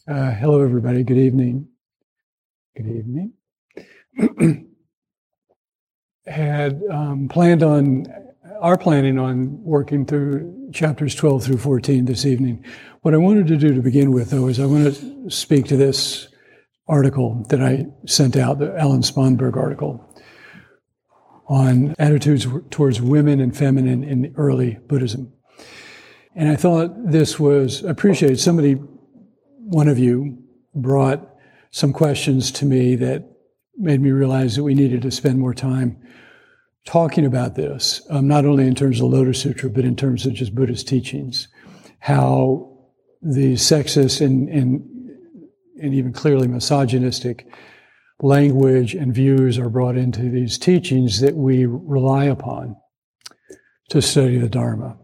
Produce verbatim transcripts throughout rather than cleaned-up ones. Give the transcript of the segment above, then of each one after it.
Uh, hello, everybody. Good evening. Good evening. Had um, planned on, are planning on working through chapters twelve through fourteen this evening. What I wanted to do to begin with, though, is I want to speak to this article that I sent out, the Alan Sponberg article on attitudes towards women and feminine in early Buddhism. And I thought this was appreciated. Somebody, one of you, brought some questions to me that made me realize that we needed to spend more time talking about this, um, not only in terms of the Lotus Sutra, but in terms of just Buddhist teachings, how the sexist and, and, and even clearly misogynistic language and views are brought into these teachings that we rely upon to study the Dharma.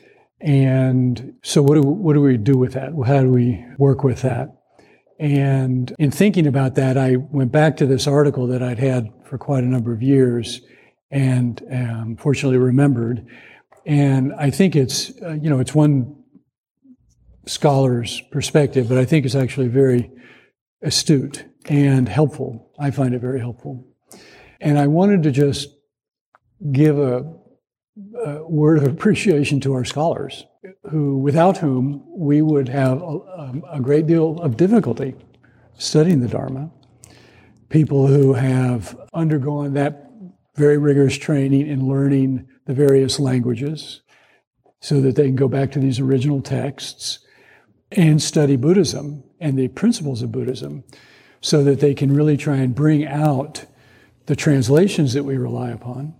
And so what do, what do we do with that? How do we work with that? And in thinking about that, I went back to this article that I'd had for quite a number of years and um, fortunately remembered. And I think it's, uh, you know, it's one scholar's perspective, but I think it's actually very astute and helpful. I find it very helpful. And I wanted to just give a A word of appreciation to our scholars, who, without whom we would have a, a great deal of difficulty studying the Dharma. People who have undergone that very rigorous training in learning the various languages so that they can go back to these original texts and study Buddhism and the principles of Buddhism so that they can really try and bring out the translations that we rely upon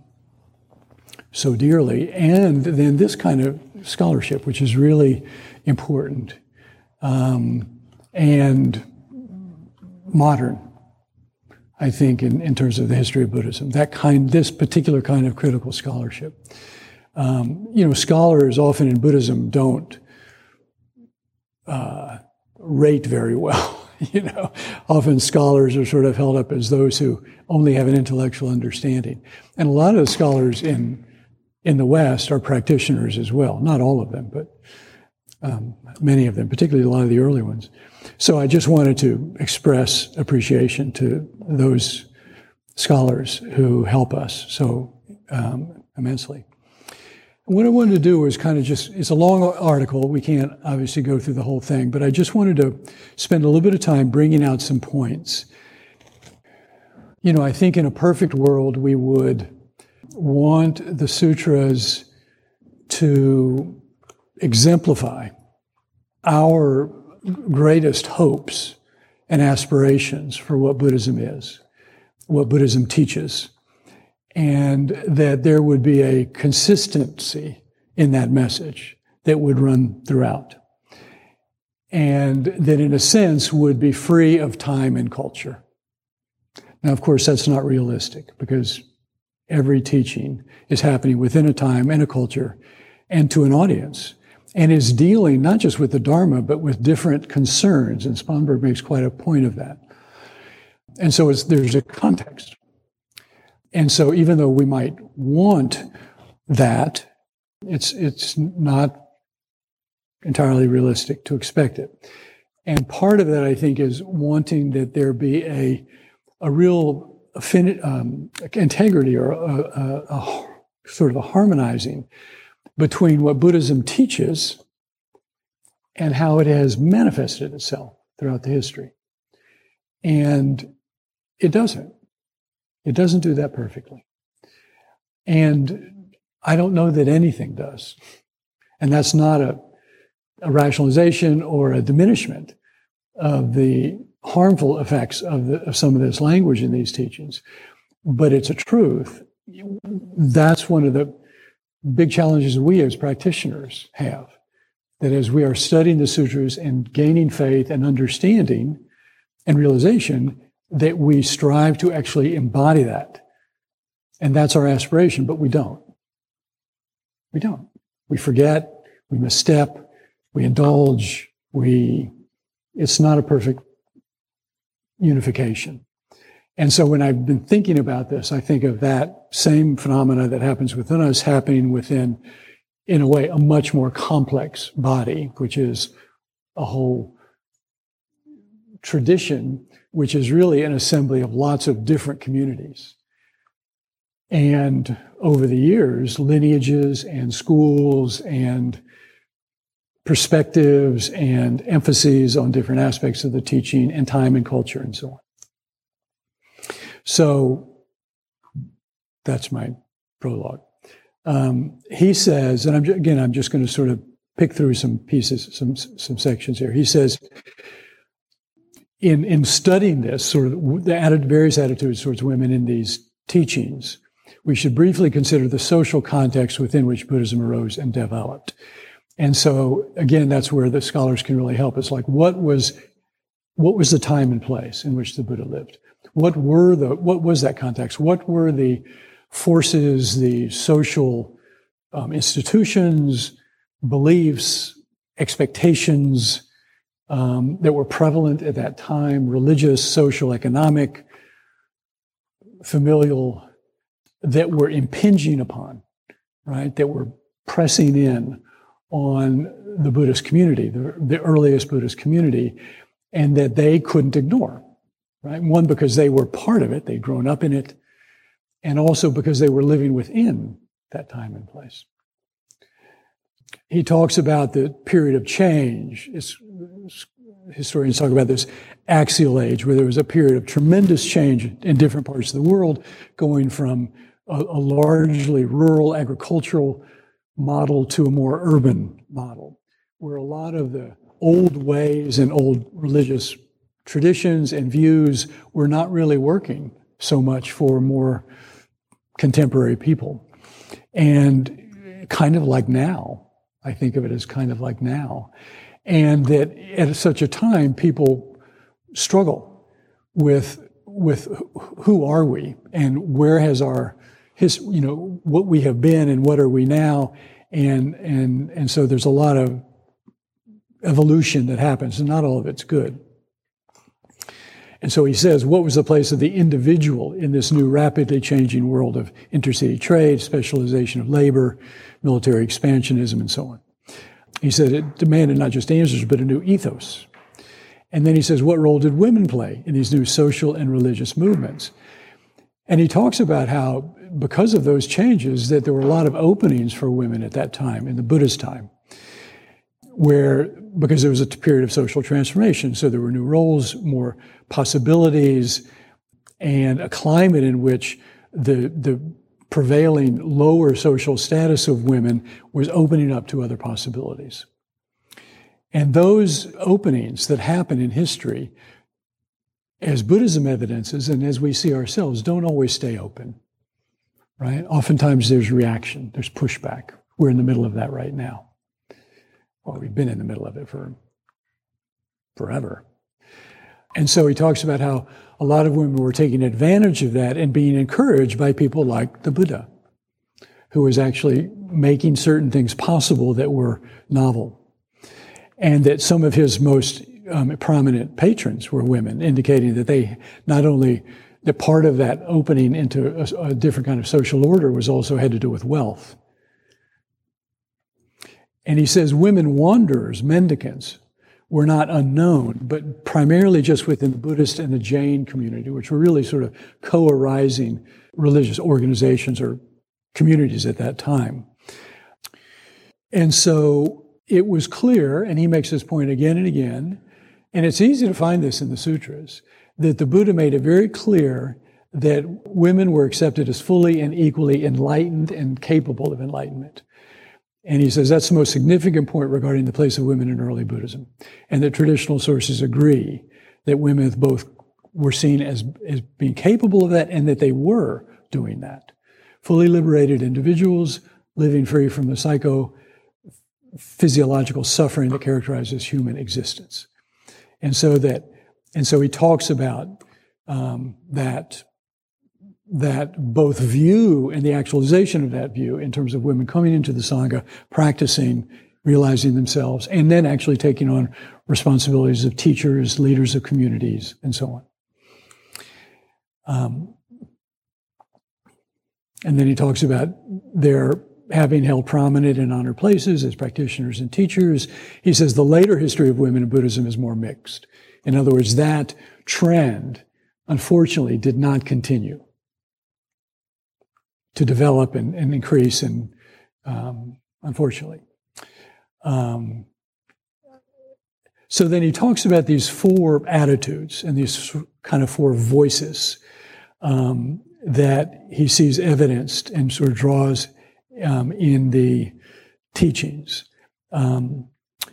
so dearly, and then this kind of scholarship, which is really important um, and modern, I think, in, in terms of the history of Buddhism. That kind, this particular kind of critical scholarship. Um, you know, scholars often in Buddhism don't uh, rate very well. You know, often scholars are sort of held up as those who only have an intellectual understanding, and a lot of the scholars in in the West are practitioners as well. Not all of them, but um, many of them, particularly a lot of the early ones. So I just wanted to express appreciation to those scholars who help us so um, immensely. What I wanted to do was kind of just, it's a long article. We can't obviously go through the whole thing, but I just wanted to spend a little bit of time bringing out some points. You know, I think in a perfect world, we would want the sutras to exemplify our greatest hopes and aspirations for what Buddhism is, what Buddhism teaches, and that there would be a consistency in that message that would run throughout, and that in a sense would be free of time and culture. Now, of course, that's not realistic because every teaching is happening within a time and a culture and to an audience, and is dealing not just with the Dharma, but with different concerns. And Sponberg makes quite a point of that. And so it's, there's a context. And so even though we might want that, it's, it's not entirely realistic to expect it. And part of that, I think, is wanting that there be a, a real Affinity, um, integrity or a, a, a sort of a harmonizing between what Buddhism teaches and how it has manifested itself throughout the history. And it doesn't. It doesn't do that perfectly. And I don't know that anything does. And that's not a, a rationalization or a diminishment of the harmful effects of, the, of some of this language in these teachings, but it's a truth. That's one of the big challenges we as practitioners have, that as we are studying the sutras and gaining faith and understanding and realization, that we strive to actually embody that. And that's our aspiration, but we don't. We don't. We forget, we misstep, we indulge, we, it's not a perfect unification. And so when I've been thinking about this, I think of that same phenomena that happens within us happening within, in a way, a much more complex body, which is a whole tradition, which is really an assembly of lots of different communities. And over the years, lineages and schools and perspectives and emphases on different aspects of the teaching and time and culture and so on. So that's my prologue. Um, he says, and I'm, again, I'm just going to sort of pick through some pieces, some some sections here. He says, in in studying this, sort of the added, various attitudes towards women in these teachings, we should briefly consider the social context within which Buddhism arose and developed. And so, again, that's where the scholars can really help us. Like, what was what was the time and place in which the Buddha lived? What were the what was that context? What were the forces, the social um, institutions, beliefs, expectations um, that were prevalent at that time, religious, social, economic, familial, that were impinging upon, right, that were pressing in on the Buddhist community, the, the earliest Buddhist community, and that they couldn't ignore, right? One, because they were part of it, they'd grown up in it, and also because they were living within that time and place. He talks about the period of change. It's, historians talk about this axial age, where there was a period of tremendous change in different parts of the world, going from a, a largely rural agricultural model to a more urban model, where a lot of the old ways and old religious traditions and views were not really working so much for more contemporary people. And kind of like now, I think of it as kind of like now. And that at such a time, people struggle with, with who are we and where has our, his, you know, what we have been and what are we now. And, and, and so there's a lot of evolution that happens, and not all of it's good. And so he says, what was the place of the individual in this new rapidly changing world of intercity trade, specialization of labor, military expansionism, and so on? He said it demanded not just answers, but a new ethos. And then he says, what role did women play in these new social and religious movements? And he talks about how, because of those changes, that there were a lot of openings for women at that time, in the Buddhist time, where, because there was a period of social transformation, so there were new roles, more possibilities, and a climate in which the, the prevailing lower social status of women was opening up to other possibilities. And those openings that happen in history, as Buddhism evidences, and as we see ourselves, don't always stay open, right? Oftentimes there's reaction, there's pushback. We're in the middle of that right now. Well, we've been in the middle of it for forever. And so he talks about how a lot of women were taking advantage of that and being encouraged by people like the Buddha, who was actually making certain things possible that were novel. And that some of his most um, prominent patrons were women, indicating that they not only, that part of that opening into a, a different kind of social order was also had to do with wealth. And he says women wanderers, mendicants, were not unknown, but primarily just within the Buddhist and the Jain community, which were really sort of co-arising religious organizations or communities at that time. And so it was clear, and he makes this point again and again, and it's easy to find this in the sutras, that the Buddha made it very clear that women were accepted as fully and equally enlightened and capable of enlightenment. And he says that's the most significant point regarding the place of women in early Buddhism. And that traditional sources agree that women both were seen as, as being capable of that and that they were doing that. Fully liberated individuals living free from the psycho-physiological suffering that characterizes human existence. And so that, and so he talks about um, that that both view and the actualization of that view in terms of women coming into the Sangha, practicing, realizing themselves, and then actually taking on responsibilities of teachers, leaders of communities, and so on. Um, and then he talks about their having held prominent and honored places as practitioners and teachers. He says the later history of women in Buddhism is more mixed. In other words, that trend, unfortunately, did not continue to develop and, and increase, and um, unfortunately. Um, so then he talks about these four attitudes and these kind of four voices um, that he sees evidenced and sort of draws um, in the teachings. Um,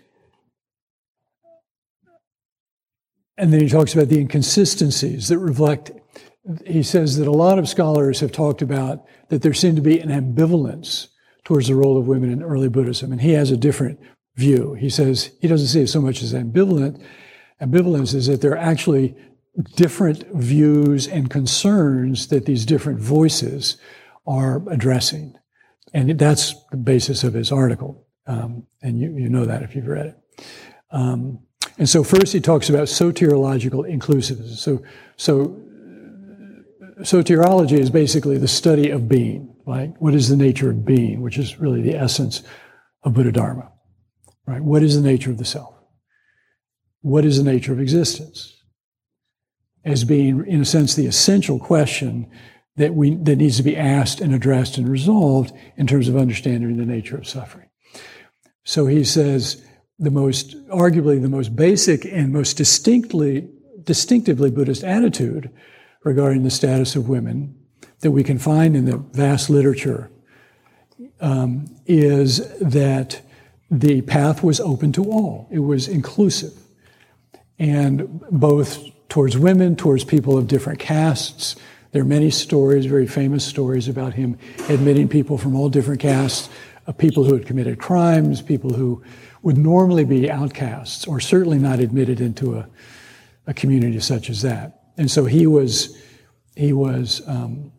and then he talks about the inconsistencies that reflect. He says that a lot of scholars have talked about that there seemed to be an ambivalence towards the role of women in early Buddhism, and he has a different view. He says he doesn't see it so much as ambivalent. Ambivalence is that there are actually different views and concerns that these different voices are addressing, and that's the basis of his article. Um, and you, you know that if you've read it. Um, and so first he talks about soteriological inclusivism. So, so soteriology is basically the study of being, right? What is the nature of being, which is really the essence of Buddha Dharma, right? What is the nature of the self? What is the nature of existence? As being, in a sense, the essential question that we that needs to be asked and addressed and resolved in terms of understanding the nature of suffering. So he says the most, arguably the most basic and most distinctly, distinctively Buddhist attitude regarding the status of women that we can find in the vast literature um, is that the path was open to all. It was inclusive. And both towards women, towards people of different castes. There are many stories, very famous stories about him admitting people from all different castes, uh, people who had committed crimes, people who would normally be outcasts or certainly not admitted into a, a community such as that. And so he was, he was um,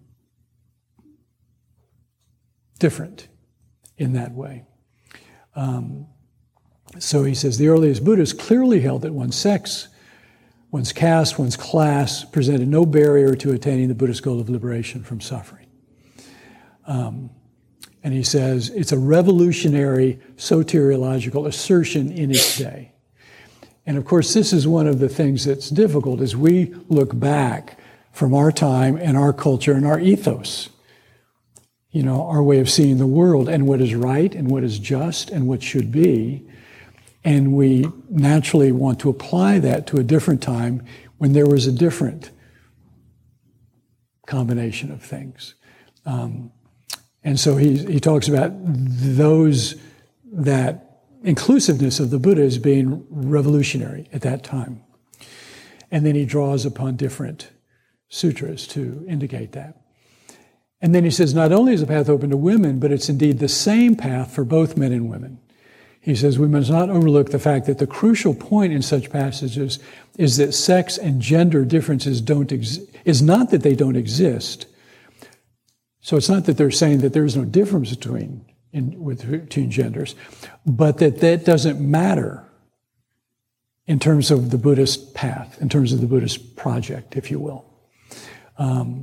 different in that way. Um, so he says, the earliest Buddhists clearly held that one's sex, one's caste, one's class presented no barrier to attaining the Buddhist goal of liberation from suffering. Um, and he says, it's a revolutionary soteriological assertion in its day. And of course, this is one of the things that's difficult as we look back from our time and our culture and our ethos. You know, our way of seeing the world and what is right and what is just and what should be. And we naturally want to apply that to a different time when there was a different combination of things. Um, and so he, he talks about those, that inclusiveness of the Buddha as being revolutionary at that time. And then he draws upon different sutras to indicate that. And then he says, not only is the path open to women, but it's indeed the same path for both men and women. He says, we must not overlook the fact that the crucial point in such passages is that sex and gender differences don't exist, is not that they don't exist. So it's not that they're saying that there is no difference between, in, with, between genders, but that that doesn't matter in terms of the Buddhist path, in terms of the Buddhist project, if you will. Um,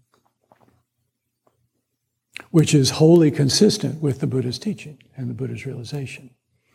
which is wholly consistent with the Buddha's teaching and the Buddha's realization.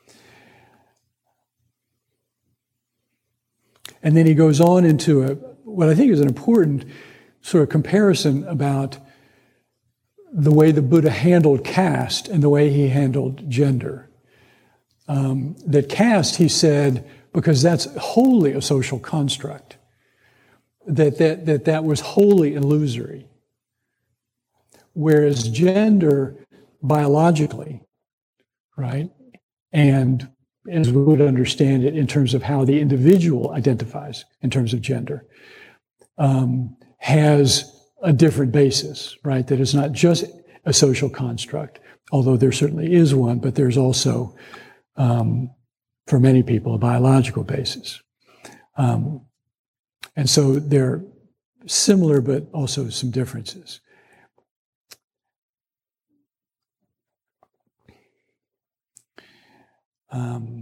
And then he goes on into a, what I think is an important sort of comparison about the way the Buddha handled caste and the way he handled gender. Um, that caste, he said, because that's wholly a social construct, that that, that, that was wholly illusory. Whereas gender, biologically, right, and as we would understand it in terms of how the individual identifies in terms of gender, um, has a different basis, right? That it's not just a social construct, although there certainly is one, but there's also, um, for many people, a biological basis. Um, and so they're similar, but also some differences. Um,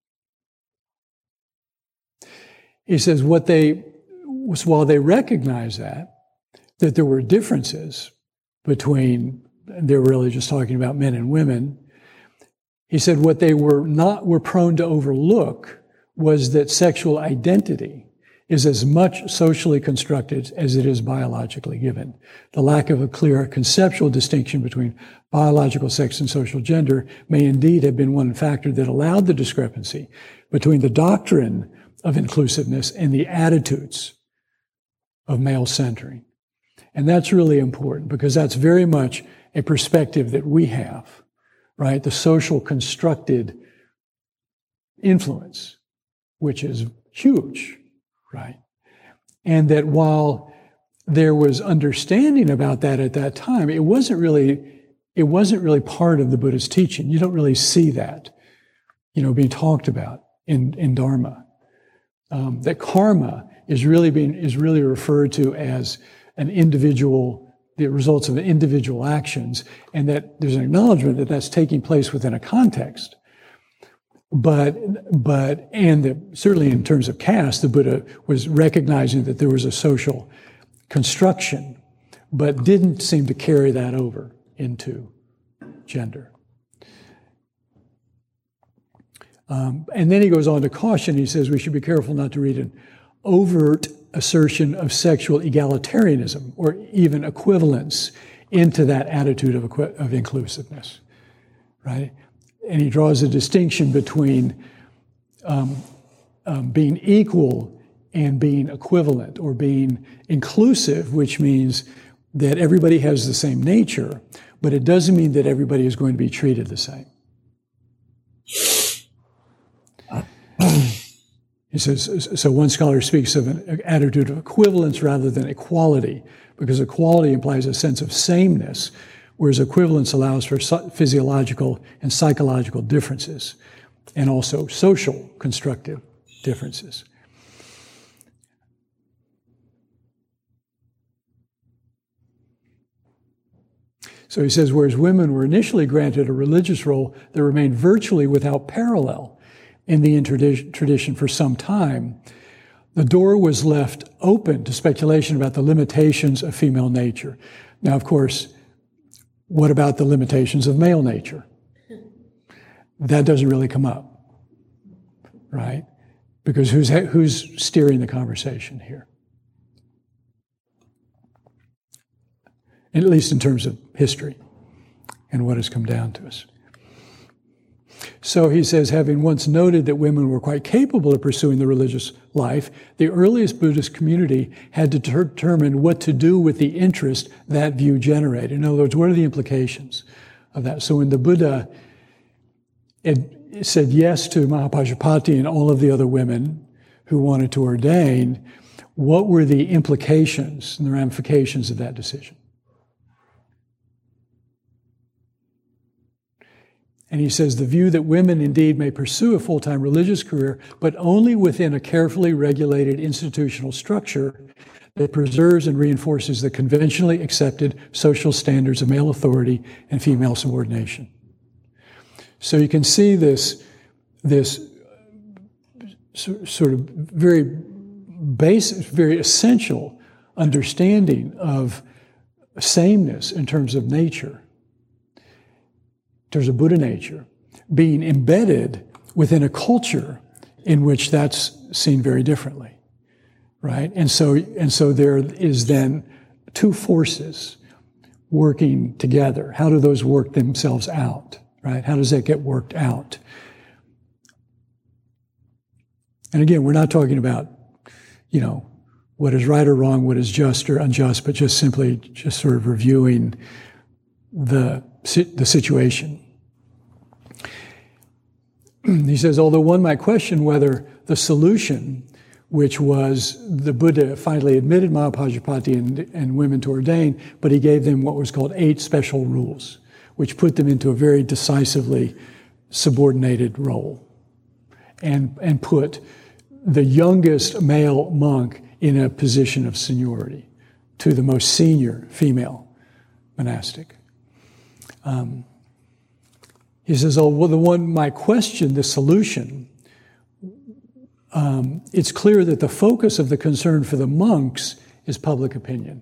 he says what they was while they recognize that that there were differences between, they're really just talking about men and women. He said what they were not were prone to overlook was that sexual identity is as much socially constructed as it is biologically given. The lack of a clear conceptual distinction between biological sex and social gender may indeed have been one factor that allowed the discrepancy between the doctrine of inclusiveness and the attitudes of male centering. And that's really important because that's very much a perspective that we have, right? The social constructed influence, which is huge, right? And that while there was understanding about that at that time, it wasn't really, it wasn't really part of the Buddha's teaching. You don't really see that, you know, being talked about in, in Dharma. Um, that karma is really being, is really referred to as an individual, the results of individual actions, and that there's an acknowledgement that that's taking place within a context. But, but, and the, certainly in terms of caste, the Buddha was recognizing that there was a social construction, but didn't seem to carry that over into gender. Um, and then he goes on to caution. He says we should be careful not to read an overt assertion of sexual egalitarianism or even equivalence into that attitude of, of inclusiveness, right? And he draws a distinction between um, um, being equal and being equivalent, or being inclusive, which means that everybody has the same nature, but it doesn't mean that everybody is going to be treated the same. He says, so one scholar speaks of an attitude of equivalence rather than equality, because equality implies a sense of sameness, whereas equivalence allows for physiological and psychological differences, and also social constructive differences. So he says, whereas women were initially granted a religious role that remained virtually without parallel in the Indian tradition for some time, the door was left open to speculation about the limitations of female nature. Now, of course, what about the limitations of male nature? That doesn't really come up, right? Because who's, who's steering the conversation here? At least in terms of history and what has come down to us. So he says, having once noted that women were quite capable of pursuing the religious life, the earliest Buddhist community had to determine what to do with the interest that view generated. In other words, what are the implications of that? So when the Buddha had said yes to Mahapajapati and all of the other women who wanted to ordain, what were the implications and the ramifications of that decision? And he says the view that women indeed may pursue a full-time religious career, but only within a carefully regulated institutional structure that preserves and reinforces the conventionally accepted social standards of male authority and female subordination. So you can see this, this sort of very basic, very essential understanding of sameness in terms of nature. There's a Buddha nature being embedded within a culture in which that's seen very differently, right? And so, and so there is then two forces working together. How do those work themselves out, right? How does that get worked out? And again, we're not talking about, you know, what is right or wrong, what is just or unjust, but just simply just sort of reviewing the, the situation. He says, although one might question whether the solution, which was the Buddha finally admitted Mahapajapati and, and women to ordain, but he gave them what was called eight special rules, which put them into a very decisively subordinated role, and, and put the youngest male monk in a position of seniority to the most senior female monastic. Um, He says, oh, well, the one might question the solution. Um, it's clear that the focus of the concern for the monks is public opinion.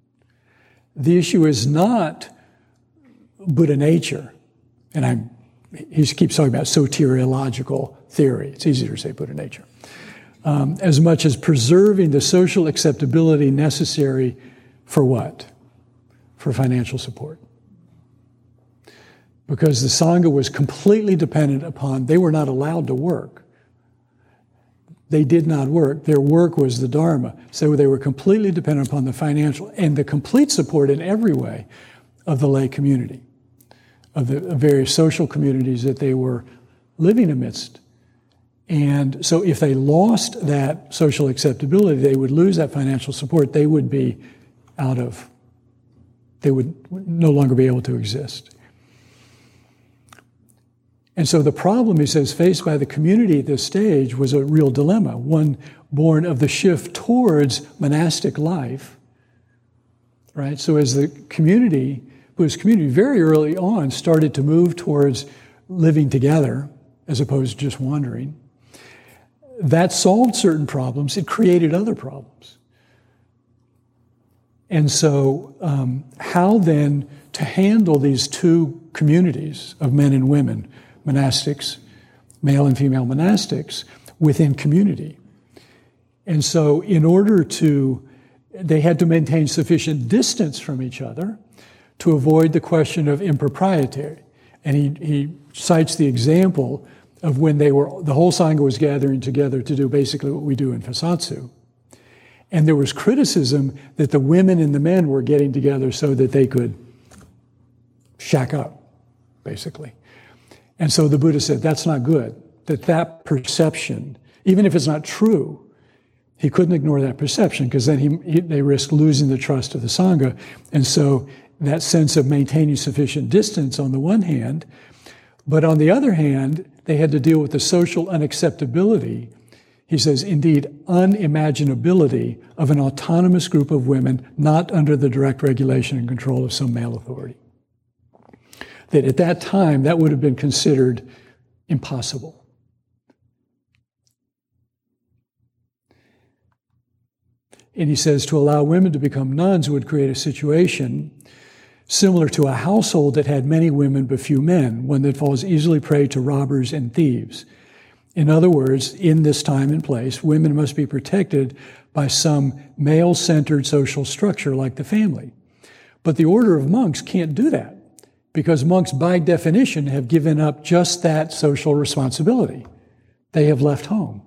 The issue is not Buddha nature, and I'm he keeps talking about soteriological theory. It's easier to say Buddha nature. Um, as much as preserving the social acceptability necessary for what? For financial support. Because the Sangha was completely dependent upon, they were not allowed to work. They did not work. Their work was the Dharma. So they were completely dependent upon the financial and the complete support in every way of the lay community, of the of various social communities that they were living amidst. And so if they lost that social acceptability, they would lose that financial support. They would be out of, they would no longer be able to exist. And so the problem, he says, faced by the community at this stage was a real dilemma, one born of the shift towards monastic life, right? So as the community, Buddhist community very early on started to move towards living together as opposed to just wandering, that solved certain problems. It created other problems. And so um, how then to handle these two communities of men and women, monastics, male and female monastics, within community. And so in order to, they had to maintain sufficient distance from each other to avoid the question of impropriety. And he, he cites the example of when they were, the whole Sangha was gathering together to do basically what we do in Fasatsu. And there was criticism that the women and the men were getting together so that they could shack up, basically. And so the Buddha said, that's not good, that that perception, even if it's not true, he couldn't ignore that perception because then he, he, they risk losing the trust of the Sangha. And so that sense of maintaining sufficient distance on the one hand, but on the other hand, they had to deal with the social unacceptability, he says, indeed, unimaginability of an autonomous group of women not under the direct regulation and control of some male authority. That at that time, that would have been considered impossible. And he says to allow women to become nuns would create a situation similar to a household that had many women but few men, one that falls easily prey to robbers and thieves. In other words, in this time and place, women must be protected by some male-centered social structure like the family. But the order of monks can't do that, because monks, by definition, have given up just that social responsibility. They have left home.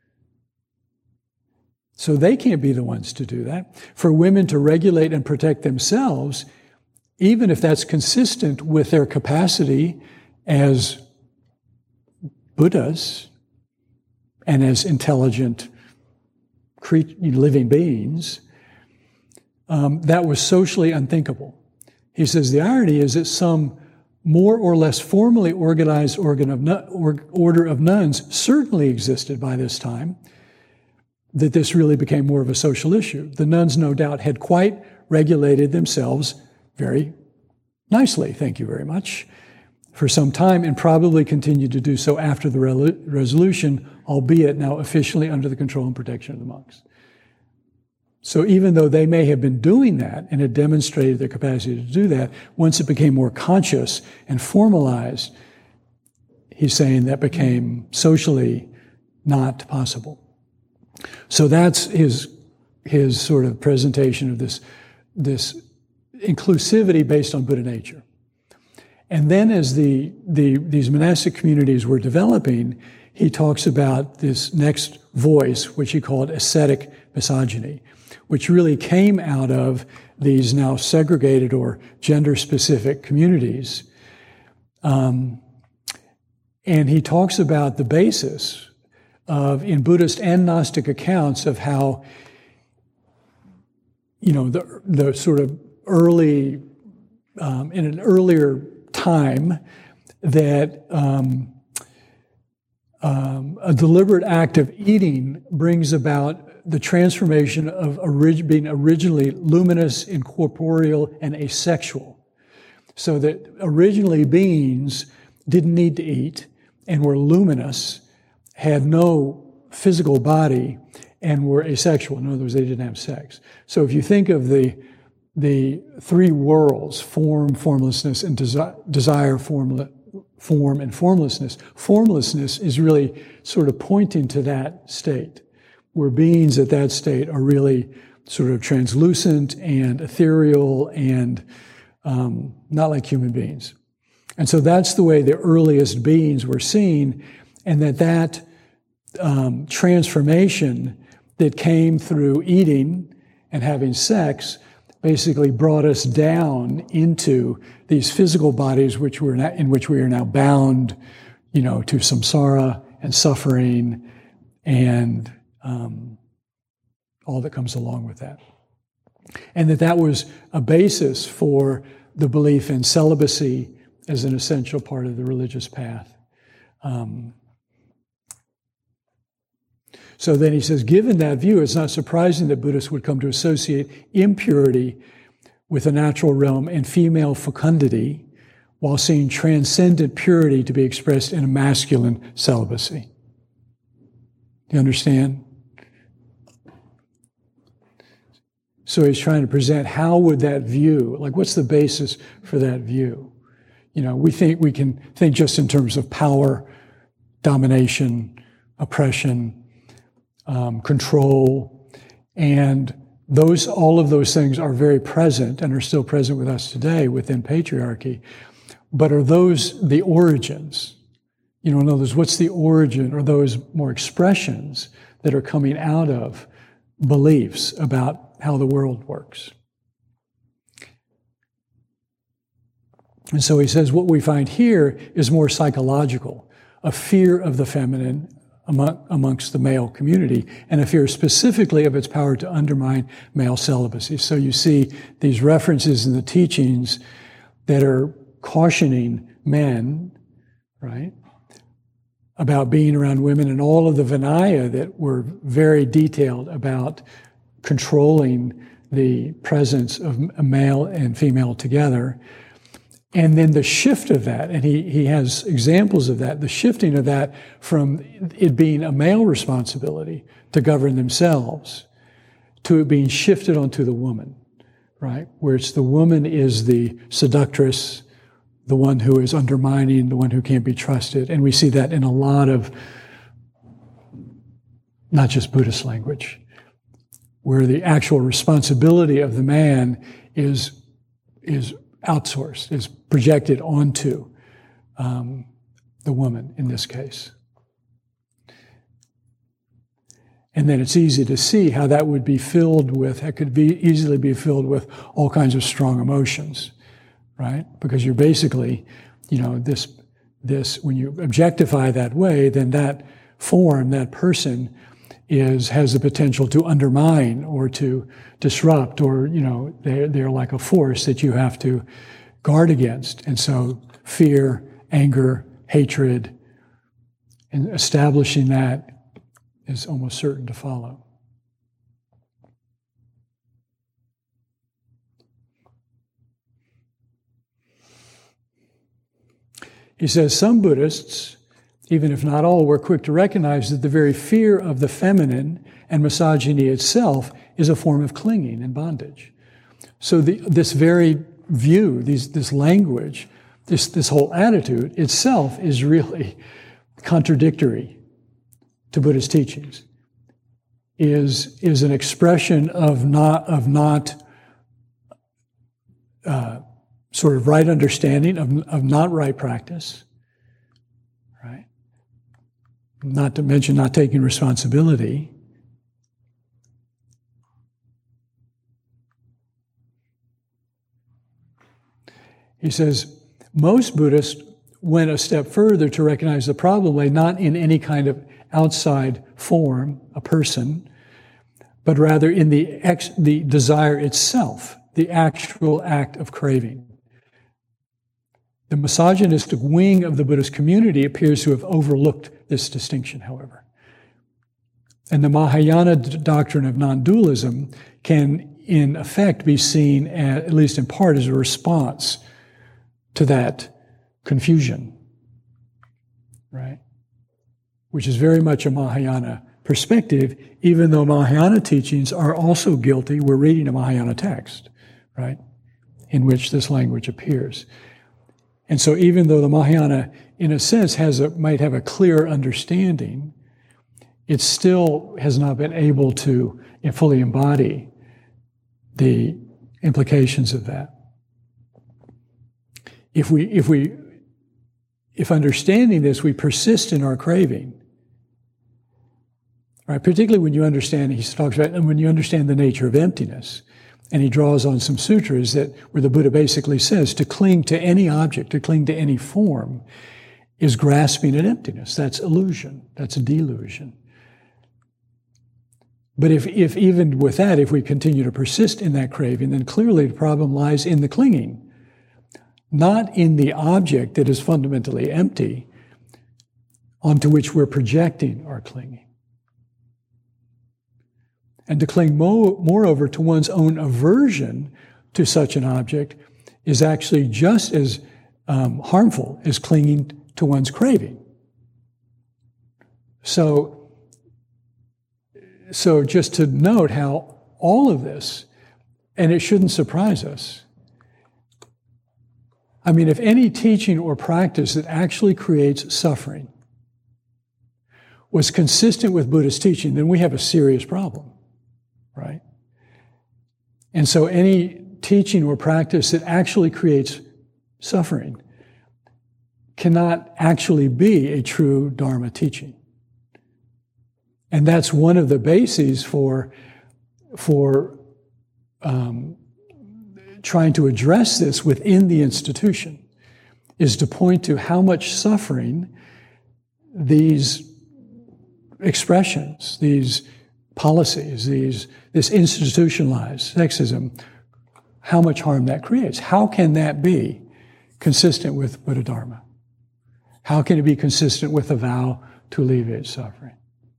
So they can't be the ones to do that. For women to regulate and protect themselves, even if that's consistent with their capacity as Buddhas and as intelligent living beings, um, that was socially unthinkable. He says the irony is that some more or less formally organized organ of nun, or, order of nuns certainly existed by this time, that this really became more of a social issue. The nuns, no doubt, had quite regulated themselves very nicely, thank you very much, for some time, and probably continued to do so after the re- resolution, albeit now officially under the control and protection of the monks. So even though they may have been doing that and had demonstrated their capacity to do that, once it became more conscious and formalized, he's saying that became socially not possible. So that's his his sort of presentation of this, this inclusivity based on Buddha nature. And then as the, the these monastic communities were developing, he talks about this next voice, which he called ascetic misogyny, which really came out of these now segregated or gender-specific communities. Um, and he talks about the basis of, in Buddhist and Gnostic accounts, of how, you know, the, the sort of early, um, in an earlier time, that um, um, a deliberate act of eating brings about the transformation of orig- being originally luminous, incorporeal, and asexual. So that originally beings didn't need to eat and were luminous, had no physical body, and were asexual. In other words, they didn't have sex. So if you think of the the three worlds, form, formlessness, and desi- desire, formla- form and formlessness. Formlessness is really sort of pointing to that state, where beings at that state are really sort of translucent and ethereal and um, not like human beings. And so that's the way the earliest beings were seen, and that that um, transformation that came through eating and having sex basically brought us down into these physical bodies which we're not, in which we are now bound, you know, to samsara and suffering and um, all that comes along with that. And that that was a basis for the belief in celibacy as an essential part of the religious path. Um, so then he says, given that view, it's not surprising that Buddhists would come to associate impurity with the natural realm and female fecundity, while seeing transcendent purity to be expressed in a masculine celibacy. Do you understand? So he's trying to present how would that view, like what's the basis for that view? You know, we think we can think just in terms of power, domination, oppression, um, control, and those, all of those things are very present and are still present with us today within patriarchy. But are those the origins? You know, in other words, what's the origin or those more expressions that are coming out of beliefs about how the world works? And so he says what we find here is more psychological, a fear of the feminine among, amongst the male community, and a fear specifically of its power to undermine male celibacy. So you see these references in the teachings that are cautioning men, right, about being around women, and all of the Vinaya that were very detailed about controlling the presence of male and female together. And then the shift of that, and he, he has examples of that, the shifting of that from it being a male responsibility to govern themselves to it being shifted onto the woman, right? Where it's the woman is the seductress, the one who is undermining, the one who can't be trusted. And we see that in a lot of, not just Buddhist language, where the actual responsibility of the man is, is outsourced, is projected onto um, the woman in this case. And then it's easy to see how that would be filled with, that could be easily be filled with all kinds of strong emotions, right? Because you're basically, you know, this, this, when you objectify that way, then that form, that person is, has the potential to undermine or to disrupt, or, you know, they're, they're like a force that you have to guard against. And so fear, anger, hatred, and establishing that is almost certain to follow. He says some Buddhists, even if not all, were quick to recognize that the very fear of the feminine and misogyny itself is a form of clinging and bondage. So the, this very view, these, this language, this, this whole attitude itself is really contradictory to Buddhist teachings, is, is an expression of not, of not uh, sort of right understanding, of, of not right practice, right? Not to mention not taking responsibility. He says, most Buddhists went a step further to recognize the problem lay not in any kind of outside form, a person, but rather in the, ex, the desire itself, the actual act of craving. The misogynistic wing of the Buddhist community appears to have overlooked this distinction, however. And the Mahayana d- doctrine of non-dualism can, in effect, be seen, as, at least in part, as a response to that confusion, right? Which is very much a Mahayana perspective, even though Mahayana teachings are also guilty. We're reading a Mahayana text, right, in which this language appears. And so even though the Mahayana in a sense, has a, might have a clear understanding, it still has not been able to fully embody the implications of that. If we, if we, if understanding this, we persist in our craving, right? Particularly when you understand, he talks about, and when you understand the nature of emptiness, and he draws on some sutras that, where the Buddha basically says, to cling to any object, to cling to any form, is grasping at emptiness. That's illusion. That's a delusion. But if, if even with that, if we continue to persist in that craving, then clearly the problem lies in the clinging, not in the object that is fundamentally empty, onto which we're projecting our clinging. And to cling mo- moreover to one's own aversion to such an object is actually just as um, harmful as clinging to one's craving. So, So just to note how all of this, and it shouldn't surprise us. I mean, if any teaching or practice that actually creates suffering was consistent with Buddhist teaching, then we have a serious problem, right? And so any teaching or practice that actually creates suffering cannot actually be a true Dharma teaching. And that's one of the bases for, for um, trying to address this within the institution, is to point to how much suffering these expressions, these policies, these, this institutionalized sexism, how much harm that creates. How can that be consistent with Buddha Dharma? How can it be consistent with a vow to alleviate suffering?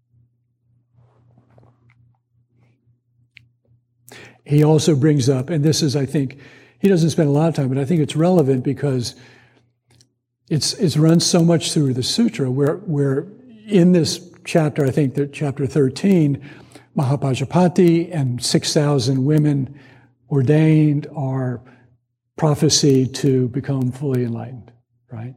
He also brings up, and this is, I think, he doesn't spend a lot of time, but I think it's relevant because it's it's run so much through the sutra, where, where in this chapter, I think that chapter thirteen, Mahapajapati and six thousand women ordained are prophesied to become fully enlightened, right?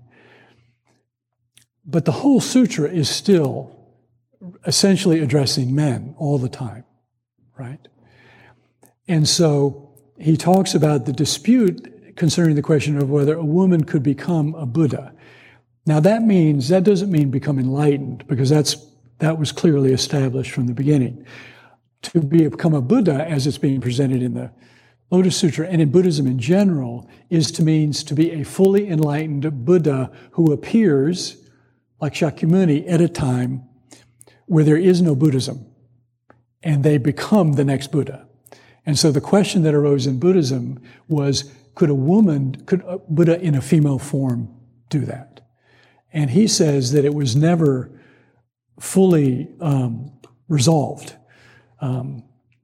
But the whole sutra is still essentially addressing men all the time, right? And so he talks about the dispute concerning the question of whether a woman could become a Buddha. Now that means, that doesn't mean become enlightened, because that's, that was clearly established from the beginning. To become a Buddha, as it's being presented in the Lotus Sutra and in Buddhism in general, is to means to be a fully enlightened Buddha who appears, like Shakyamuni, at a time where there is no Buddhism, and they become the next Buddha. And so the question that arose in Buddhism was, could a woman, could a Buddha in a female form do that? And he says that it was never fully um, resolved. Um,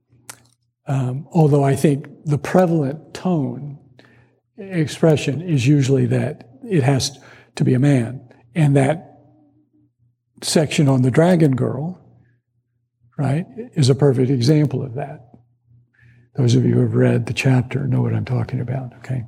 um, although I think the prevalent tone expression is usually that it has to be a man. And that section on the dragon girl, right, is a perfect example of that. Those of you who have read the chapter know what I'm talking about, okay?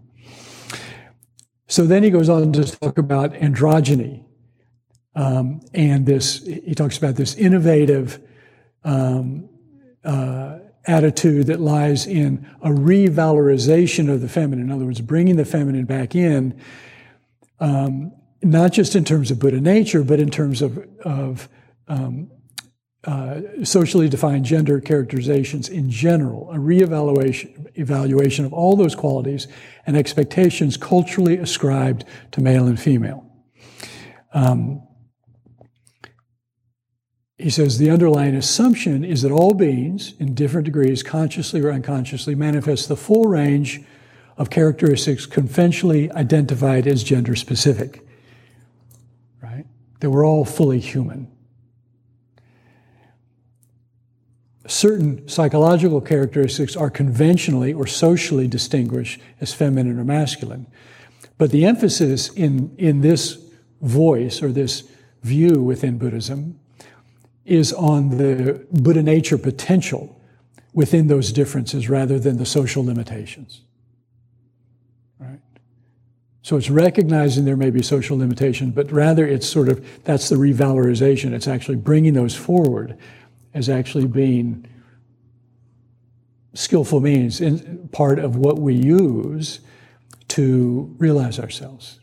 So then he goes on to talk about androgyny. Um, and this, he talks about this innovative um, uh, attitude that lies in a revalorization of the feminine. In other words, bringing the feminine back in, um, not just in terms of Buddha nature, but in terms of, of um, Uh, socially defined gender characterizations in general, a reevaluation evaluation of all those qualities and expectations culturally ascribed to male and female. Um, he says the underlying assumption is that all beings, in different degrees, consciously or unconsciously, manifest the full range of characteristics conventionally identified as gender specific, right? That we're all fully human. Certain psychological characteristics are conventionally or socially distinguished as feminine or masculine. But the emphasis in, in this voice or this view within Buddhism is on the Buddha nature potential within those differences rather than the social limitations. Right? So it's recognizing there may be social limitations, but rather it's sort of, that's the revalorization. It's actually bringing those forward as actually being skillful means, in part of what we use to realize ourselves.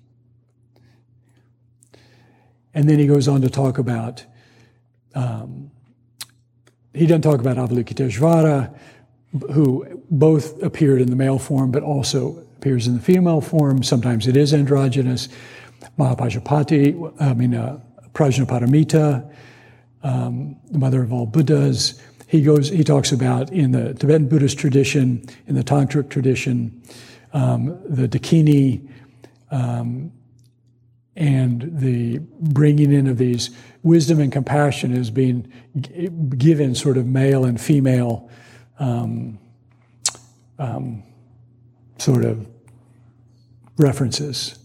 And then he goes on to talk about, um, he doesn't talk about Avalokiteshvara, who both appeared in the male form, but also appears in the female form. Sometimes it is androgynous. Mahapajapati, I mean, uh, Prajnaparamita, um, the mother of all Buddhas. He goes, he talks about in the Tibetan Buddhist tradition, in the Tantric tradition, um, the Dakini, um, and the bringing in of these wisdom and compassion is being g- given sort of male and female um, um, sort of references.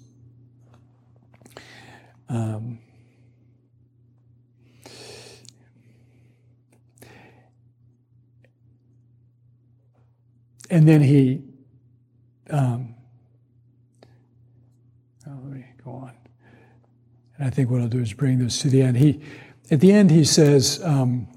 Um, and then he, um, oh, let me go on. And I think what I'll do is bring this to the end. He, at the end, he says, um,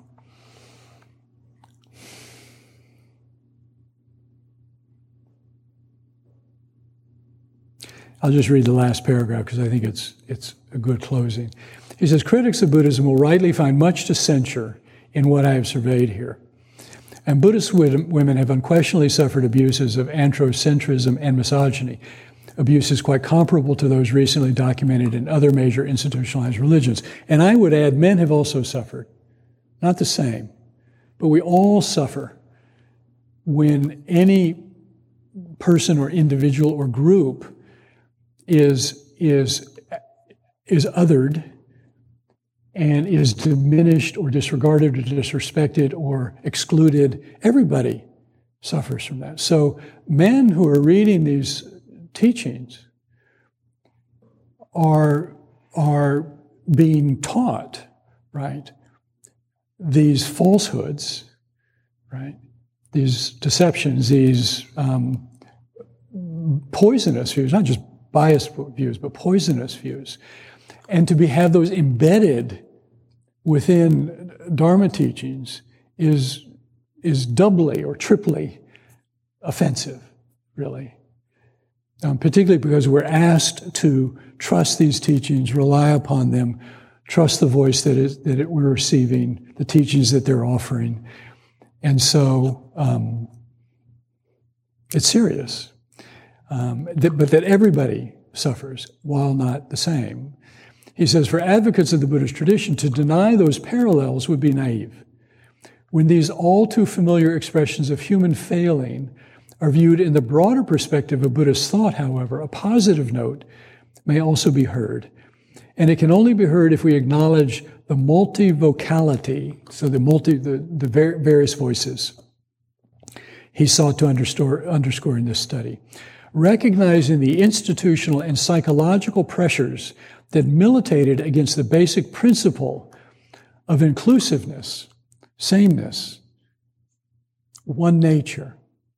I'll just read the last paragraph because I think it's it's a good closing. He says, critics of Buddhism will rightly find much to censure in what I have surveyed here. And Buddhist women have unquestionably suffered abuses of androcentrism and misogyny, abuses quite comparable to those recently documented in other major institutionalized religions. And I would add, men have also suffered. Not the same, but we all suffer when any person or individual or group is, is, is othered and is diminished or disregarded or disrespected or excluded. Everybody suffers from that. So men who are reading these teachings are, are being taught, right, these falsehoods, right, these deceptions, these um, poisonous views, not just biased views, but poisonous views, and to be have those embedded within Dharma teachings is is doubly or triply offensive, really. Um, particularly because we're asked to trust these teachings, rely upon them, trust the voice that is that it, we're receiving, the teachings that they're offering, and so um, it's serious. Um, that, but that everybody suffers, while not the same. He says, for advocates of the Buddhist tradition, to deny those parallels would be naive. When these all too familiar expressions of human failing are viewed in the broader perspective of Buddhist thought, however, a positive note may also be heard. And it can only be heard if we acknowledge the multivocality, so the multi, the, the various voices he sought to underscore, underscore in this study. Recognizing the institutional and psychological pressures that militated against the basic principle of inclusiveness, sameness, one nature.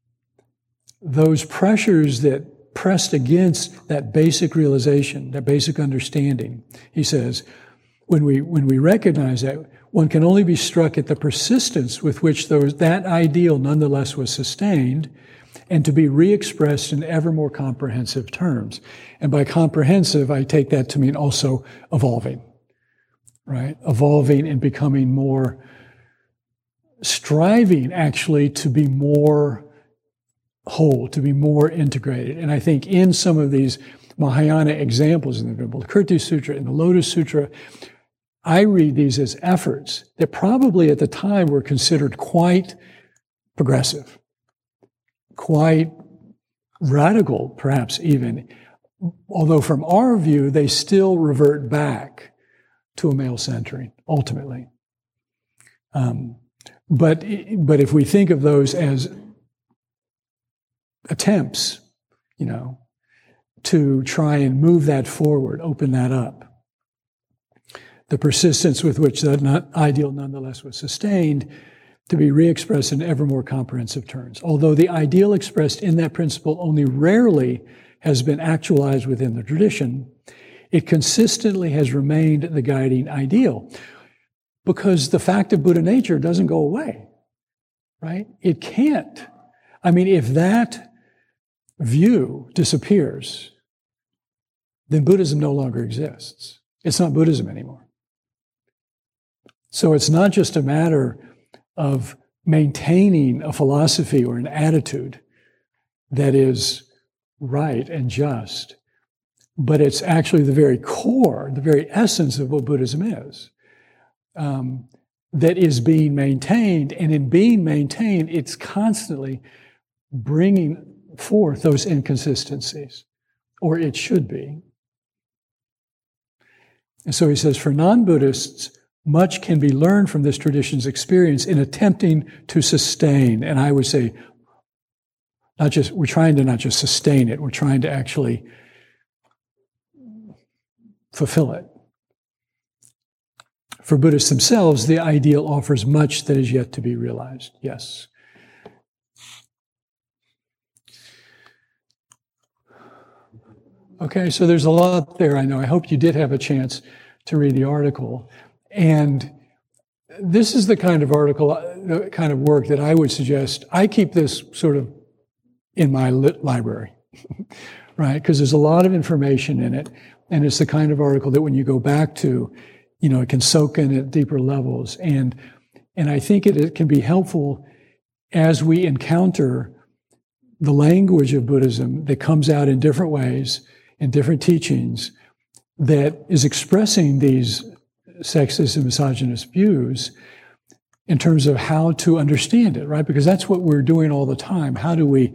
Those pressures that pressed against that basic realization, that basic understanding, he says, when we when we recognize that, one can only be struck at the persistence with which those, that ideal nonetheless was sustained, and to be re-expressed in ever more comprehensive terms. And by comprehensive, I take that to mean also evolving, right? Evolving and becoming more, striving actually to be more whole, to be more integrated. And I think in some of these Mahayana examples in the Vimalakirti Sutra, in the Lotus Sutra, I read these as efforts that probably at the time were considered quite progressive, quite radical, perhaps even, although from our view, they still revert back to a male centering, ultimately. Um, but, but if we think of those as attempts, you know, to try and move that forward, open that up, the persistence with which that not ideal nonetheless was sustained, to be re-expressed in ever more comprehensive terms. Although the ideal expressed in that principle only rarely has been actualized within the tradition, it consistently has remained the guiding ideal. Because the fact of Buddha nature doesn't go away, right? It can't. I mean, if that view disappears, then Buddhism no longer exists. It's not Buddhism anymore. So it's not just a matter of maintaining a philosophy or an attitude that is right and just, but it's actually the very core, the very essence of what Buddhism is. Um, that is being maintained, and in being maintained, it's constantly bringing forth those inconsistencies, or it should be. And so he says, for non-Buddhists, much can be learned from this tradition's experience in attempting to sustain, and I would say, not just, we're trying to not just sustain it, we're trying to actually fulfill it. For Buddhists themselves, the ideal offers much that is yet to be realized. Yes. Okay, so there's a lot there, I know. I hope you did have a chance to read the article. And this is the kind of article, the kind of work that I would suggest. I keep this sort of in my lit library, right? Because there's a lot of information in it. And it's the kind of article that when you go back to, you know, it can soak in at deeper levels. And, and I think it, it can be helpful as we encounter the language of Buddhism that comes out in different ways, in different teachings, that is expressing these sexist and misogynist views in terms of how to understand it, right? Because that's what we're doing all the time. How do we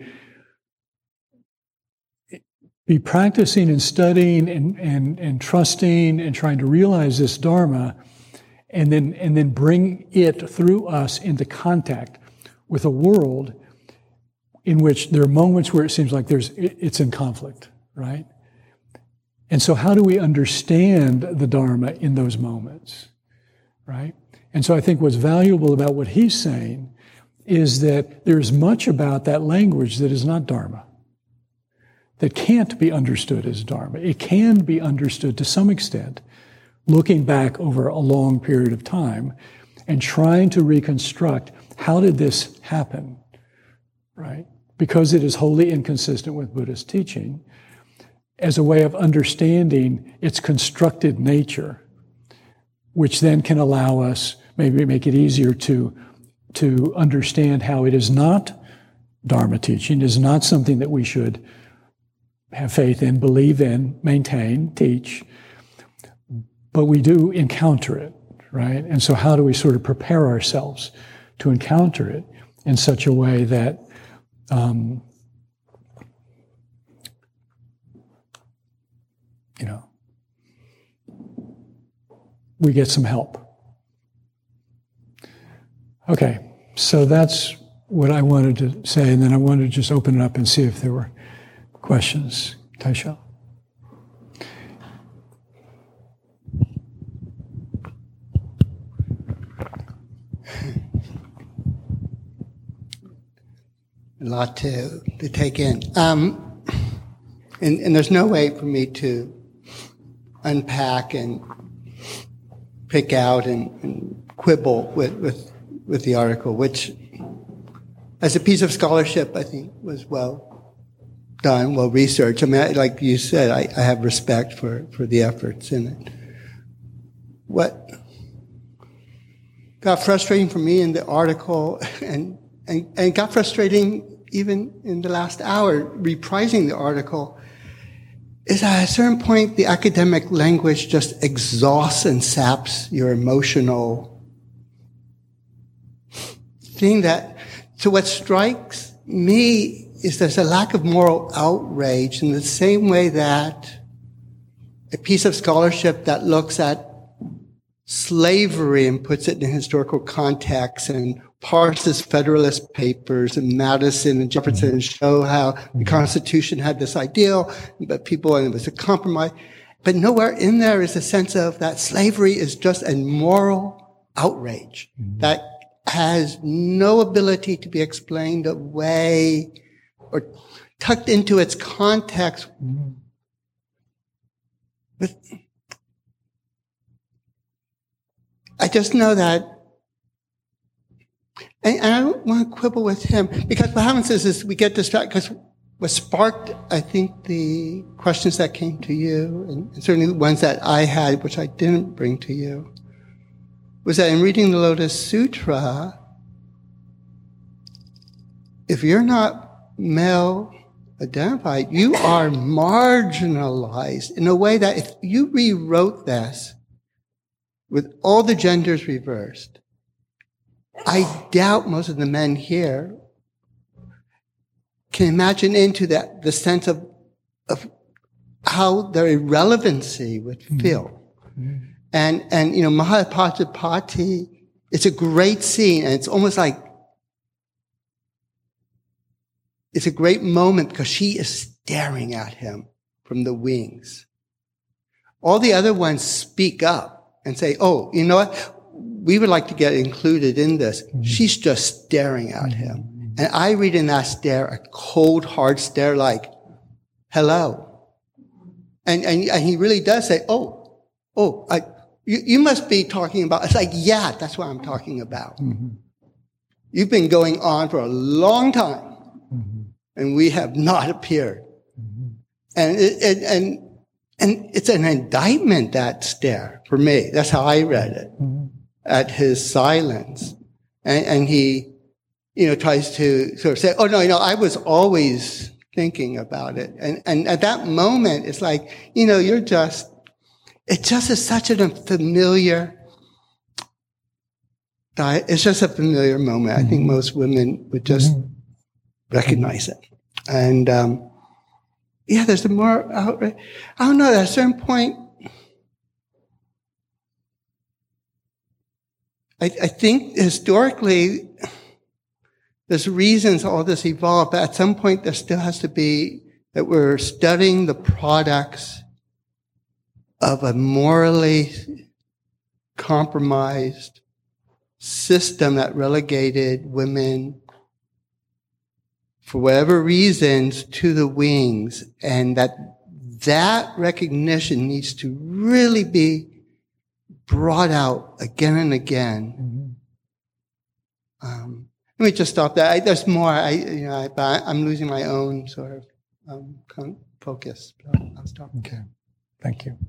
be practicing and studying and, and, and trusting and trying to realize this Dharma, and then, and then bring it through us into contact with a world in which there are moments where it seems like there's, it's in conflict, right? And so how do we understand the Dharma in those moments, right? And so I think what's valuable about what he's saying is that there's much about that language that is not Dharma, that can't be understood as Dharma. It can be understood to some extent, looking back over a long period of time and trying to reconstruct how did this happen, right? Because it is wholly inconsistent with Buddhist teaching, as a way of understanding its constructed nature, which then can allow us, maybe make it easier to, to understand how it is not Dharma teaching, is not something that we should have faith in, believe in, maintain, teach, but we do encounter it, right? And so how do we sort of prepare ourselves to encounter it in such a way that um, you know, we get some help. Okay, so that's what I wanted to say, and then I wanted to just open it up and see if there were questions. Taisha? A lot to, to take in. Um, and, and there's no way for me to unpack and pick out and, and quibble with, with, with the article, which, as a piece of scholarship, I think was well done, well researched. I mean, I, like you said, I, I have respect for, for the efforts in it. What got frustrating for me in the article, and, and, and got frustrating even in the last hour, reprising the article, is at a certain point the academic language just exhausts and saps your emotional thing. That, so what strikes me is there's a lack of moral outrage in the same way that a piece of scholarship that looks at slavery and puts it in a historical context and parses Federalist Papers and Madison and Jefferson and show how the Constitution had this ideal, but people, and it was a compromise. But nowhere in there is a sense of that slavery is just a moral outrage mm-hmm. that has no ability to be explained away or tucked into its context. Mm-hmm. But I just know that, and, and I don't want to quibble with him, because what happens is, is we get distracted, because what sparked, I think, the questions that came to you, and certainly the ones that I had, which I didn't bring to you, was that in reading the Lotus Sutra, if you're not male identified, you are marginalized in a way that if you rewrote this with all the genders reversed, I doubt most of the men here can imagine into that the sense of of how their irrelevancy would feel. Mm-hmm. And and you know, Mahapajapati, it's a great scene, and it's almost like it's a great moment because she is staring at him from the wings. All the other ones speak up and say, oh, you know what? We would like to get included in this. Mm-hmm. She's just staring at him. And I read in that stare a cold, hard stare like, hello. And, and, and he really does say, oh, oh, I, you, you must be talking about, it's like, yeah, that's what I'm talking about. Mm-hmm. You've been going on for a long time. Mm-hmm. And we have not appeared. Mm-hmm. And, it, it, and, and it's an indictment, that stare, for me. That's how I read it, mm-hmm. at his silence. And, and he, you know, tries to sort of say, oh, no, you know, I was always thinking about it. And, and at that moment, it's like, you know, you're just, it just is such a familiar, it's just a familiar moment. Mm-hmm. I think most women would just mm-hmm. recognize it. And, um, yeah, there's a more outrage. I don't know, at a certain point, I, I think historically, there's reasons all this evolved, but at some point there still has to be that we're studying the products of a morally compromised system that relegated women, for whatever reasons, to the wings, and that that recognition needs to really be brought out again and again. Mm-hmm. Um, let me just stop there. I, there's more. I, you know, I, but I'm losing my own sort of um, con- focus. I'll, I'll stop. Okay, thank you.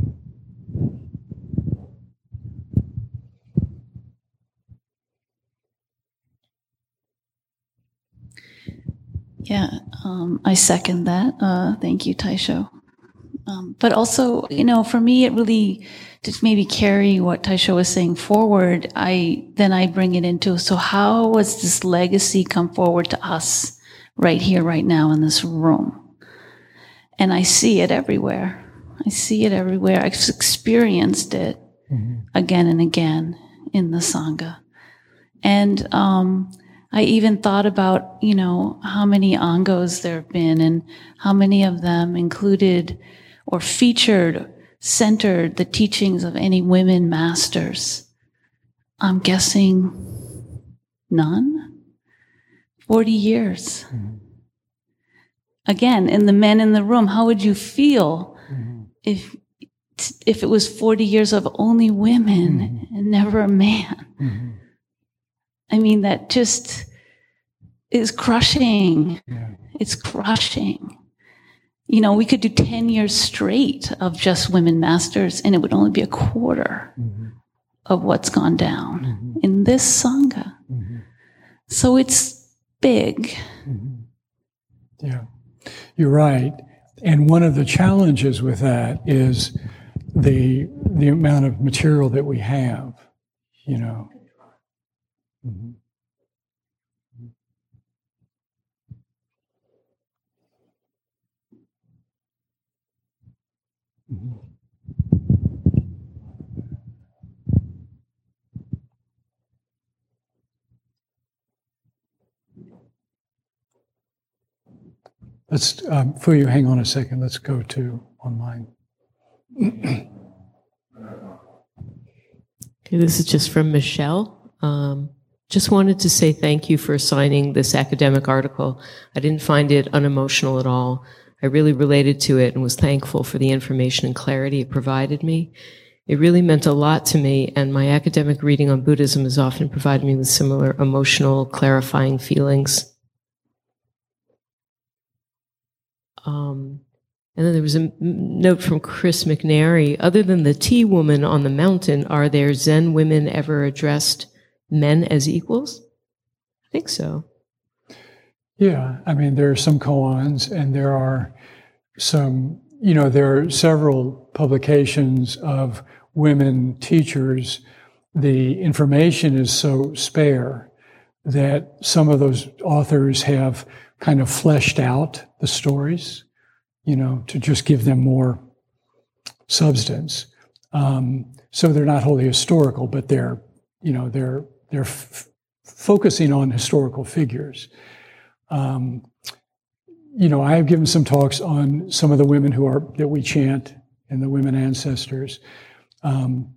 Yeah, um, I second that. Uh, thank you, Taisho. Um, but also, you know, for me, it really just maybe carry what Taisho was saying forward. I then I bring it into, so how has this legacy come forward to us right here, right now in this room? And I see it everywhere. I see it everywhere. I've experienced it mm-hmm. again and again in the Sangha. And um, I even thought about, you know, how many Angos there have been and how many of them included or featured, centered the teachings of any women masters. I'm guessing none. forty years. Mm-hmm. Again, in the men in the room, how would you feel mm-hmm. if if it was forty years of only women mm-hmm. and never a man? Mm-hmm. I mean, that just is crushing. Yeah. It's crushing. You know, we could do ten years straight of just women masters, and it would only be a quarter mm-hmm. of what's gone down mm-hmm. in this Sangha. Mm-hmm. So it's big. Mm-hmm. Yeah, you're right. And one of the challenges with that is the the amount of material that we have, you know. Mm-hmm. Mm-hmm. Let's, um, for you, hang on a second. Let's go to online. Okay, this is just from Michelle. Um, Just wanted to say thank you for signing this academic article. I didn't find it unemotional at all. I really related to it and was thankful for the information and clarity it provided me. It really meant a lot to me, and my academic reading on Buddhism has often provided me with similar emotional, clarifying feelings. Um, and then there was a note from Chris McNary. Other than the tea woman on the mountain, are there Zen women ever addressed men as equals? I think so. Yeah, I mean, there are some koans, and there are some, you know, there are several publications of women teachers. The information is so spare that some of those authors have kind of fleshed out the stories, you know, to just give them more substance. Um, so they're not wholly historical, but they're, you know, they're they're f- focusing on historical figures. Um, you know, I have given some talks on some of the women who are that we chant and the women ancestors. Um,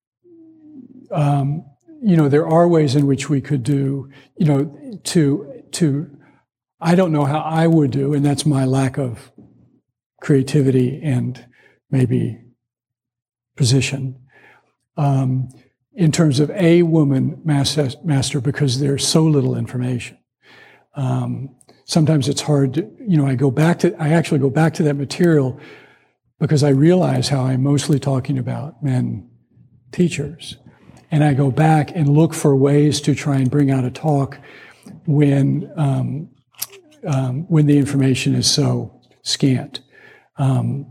um, you know, there are ways in which we could do, you know, to to. I don't know how I would do, and that's my lack of creativity and maybe position. Um, in terms of a woman master, master because there's so little information. Um, sometimes it's hard to, you know, I go back to, I actually go back to that material because I realize how I'm mostly talking about men teachers. And I go back and look for ways to try and bring out a talk when, um, um, when the information is so scant. Um,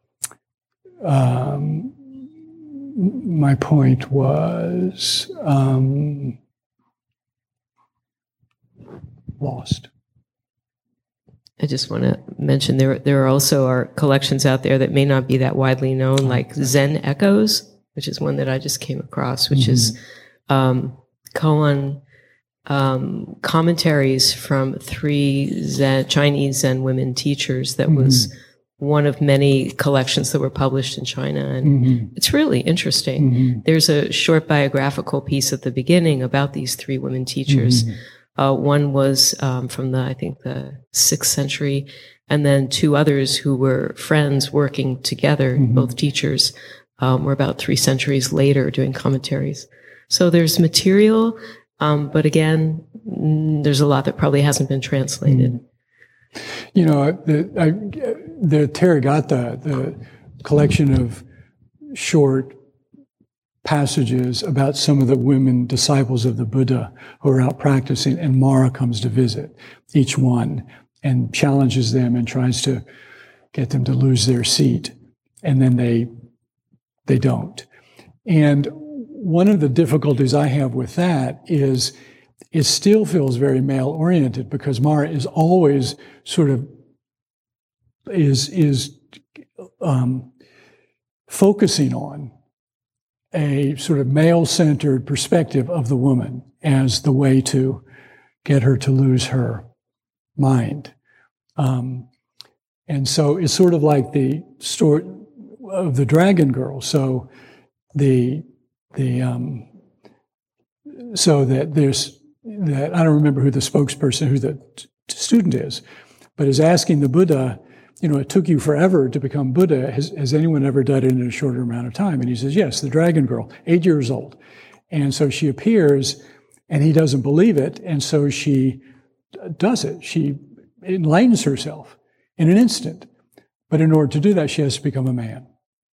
um, my point was um, lost. I just want to mention there there are also are collections out there that may not be that widely known, like Zen Echoes, which is one that I just came across, which mm-hmm. is um, koan um, commentaries from three Zen, Chinese Zen women teachers that mm-hmm. was one of many collections that were published in China. And mm-hmm. it's really interesting. Mm-hmm. There's a short biographical piece at the beginning about these three women teachers. Mm-hmm. Uh, one was um, from the, I think, the sixth century, and then two others who were friends working together, mm-hmm. both teachers, um, were about three centuries later doing commentaries. So there's material, um, but again, mm, there's a lot that probably hasn't been translated. Mm-hmm. You know, the, I, the Therigatha, the collection of short passages about some of the women disciples of the Buddha who are out practicing, and Mara comes to visit each one and challenges them and tries to get them to lose their seat, and then they they don't. And one of the difficulties I have with that is it still feels very male-oriented, because Mara is always sort of is is um, focusing on a sort of male-centered perspective of the woman as the way to get her to lose her mind. Um, and so it's sort of like the story of the Dragon Girl. So the the um, so that there's that I don't remember who the spokesperson, who the t- student is, but is asking the Buddha, you know, it took you forever to become Buddha. Has, has anyone ever done it in a shorter amount of time? And he says, yes, the Dragon Girl, eight years old. And so she appears, and he doesn't believe it, and so she does it. She enlightens herself in an instant. But in order to do that, she has to become a man.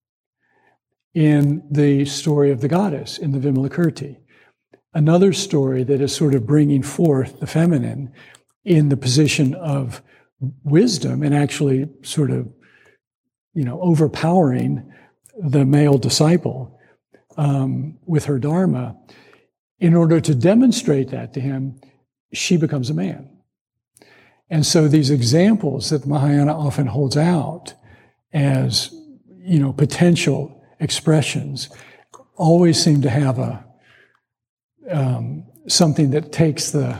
In the story of the goddess, in the Vimalakirti, another story that is sort of bringing forth the feminine in the position of wisdom and actually sort of, you know, overpowering the male disciple um, with her dharma. In order to demonstrate that to him, she becomes a man. And so these examples that the Mahayana often holds out as, you know, potential expressions always seem to have a um, something that takes the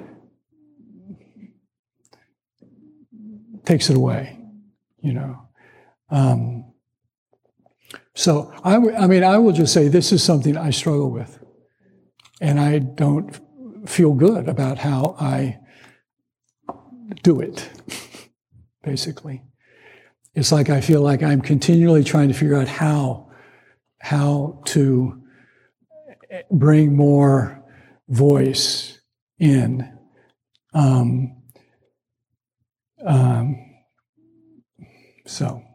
takes it away, you know. Um, so I, w- I mean, I will just say this is something I struggle with, and I don't feel good about how I do it, basically. It's like I feel like I'm continually trying to figure out how, how to bring more voice in. Um, um, so,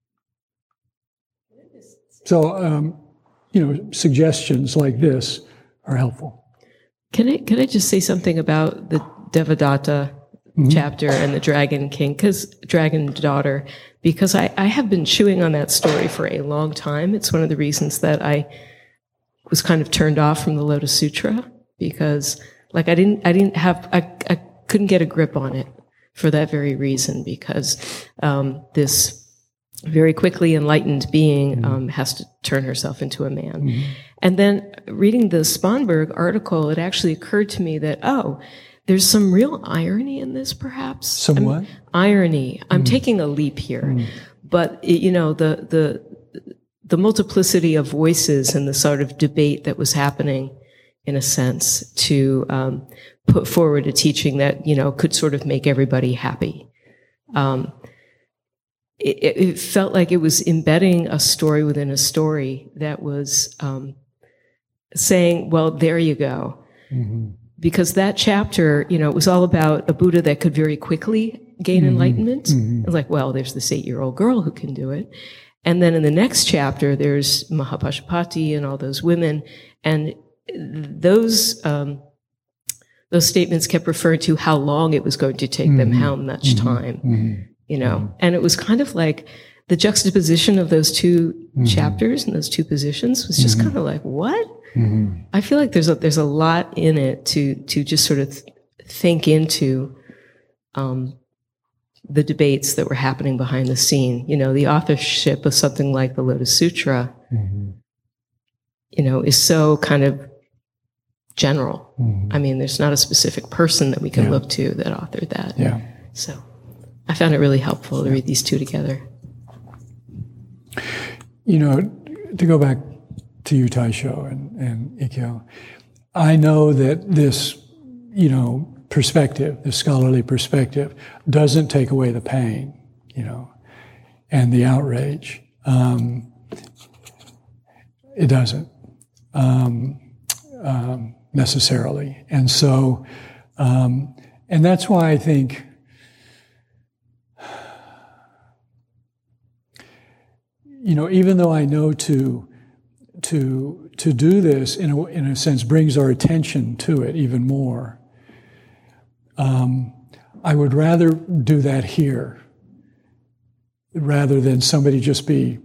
so um, you know, suggestions like this are helpful. Can I can I just say something about the Devadatta mm-hmm. chapter and the Dragon King, because Dragon Daughter, because I, I have been chewing on that story for a long time. It's one of the reasons that I was kind of turned off from the Lotus Sutra, because like I didn't I didn't have I, I couldn't get a grip on it for that very reason, because um, this very quickly enlightened being mm-hmm. um, has to turn herself into a man. Mm-hmm. And then reading the Sponberg article, it actually occurred to me that, oh, there's some real irony in this, perhaps. Some I'm, what? Irony. I'm mm. taking a leap here. Mm. But, it, you know, the, the, the multiplicity of voices and the sort of debate that was happening, in a sense, to um, put forward a teaching that, you know, could sort of make everybody happy. Um, it, it felt like it was embedding a story within a story that was um, saying, well, there you go. Mm-hmm. Because that chapter, you know, it was all about a Buddha that could very quickly gain mm-hmm. enlightenment. Mm-hmm. It was like, well, there's this eight-year-old girl who can do it. And then in the next chapter, there's Mahapashupati and all those women. And those um, those statements kept referring to how long it was going to take mm-hmm. them, how much mm-hmm. time, mm-hmm. you know. Mm-hmm. And it was kind of like the juxtaposition of those two mm-hmm. chapters and those two positions was just mm-hmm. kind of like, what? Mm-hmm. I feel like there's a, there's a lot in it to to just sort of th- think into um, the debates that were happening behind the scene. You know, the authorship of something like the Lotus Sutra, mm-hmm. you know, is so kind of general. Mm-hmm. I mean, there's not a specific person that we can yeah. look to that authored that. Yeah. So I found it really helpful to read these two together. You know, to go back to you, Taisho and, and Ikkyo, I know that this, you know, perspective, this scholarly perspective, doesn't take away the pain, you know, and the outrage. Um, it doesn't um, um, necessarily. And so, um, and that's why I think you know, even though I know to to to do this in a, in a sense brings our attention to it even more, um, I would rather do that here rather than somebody just be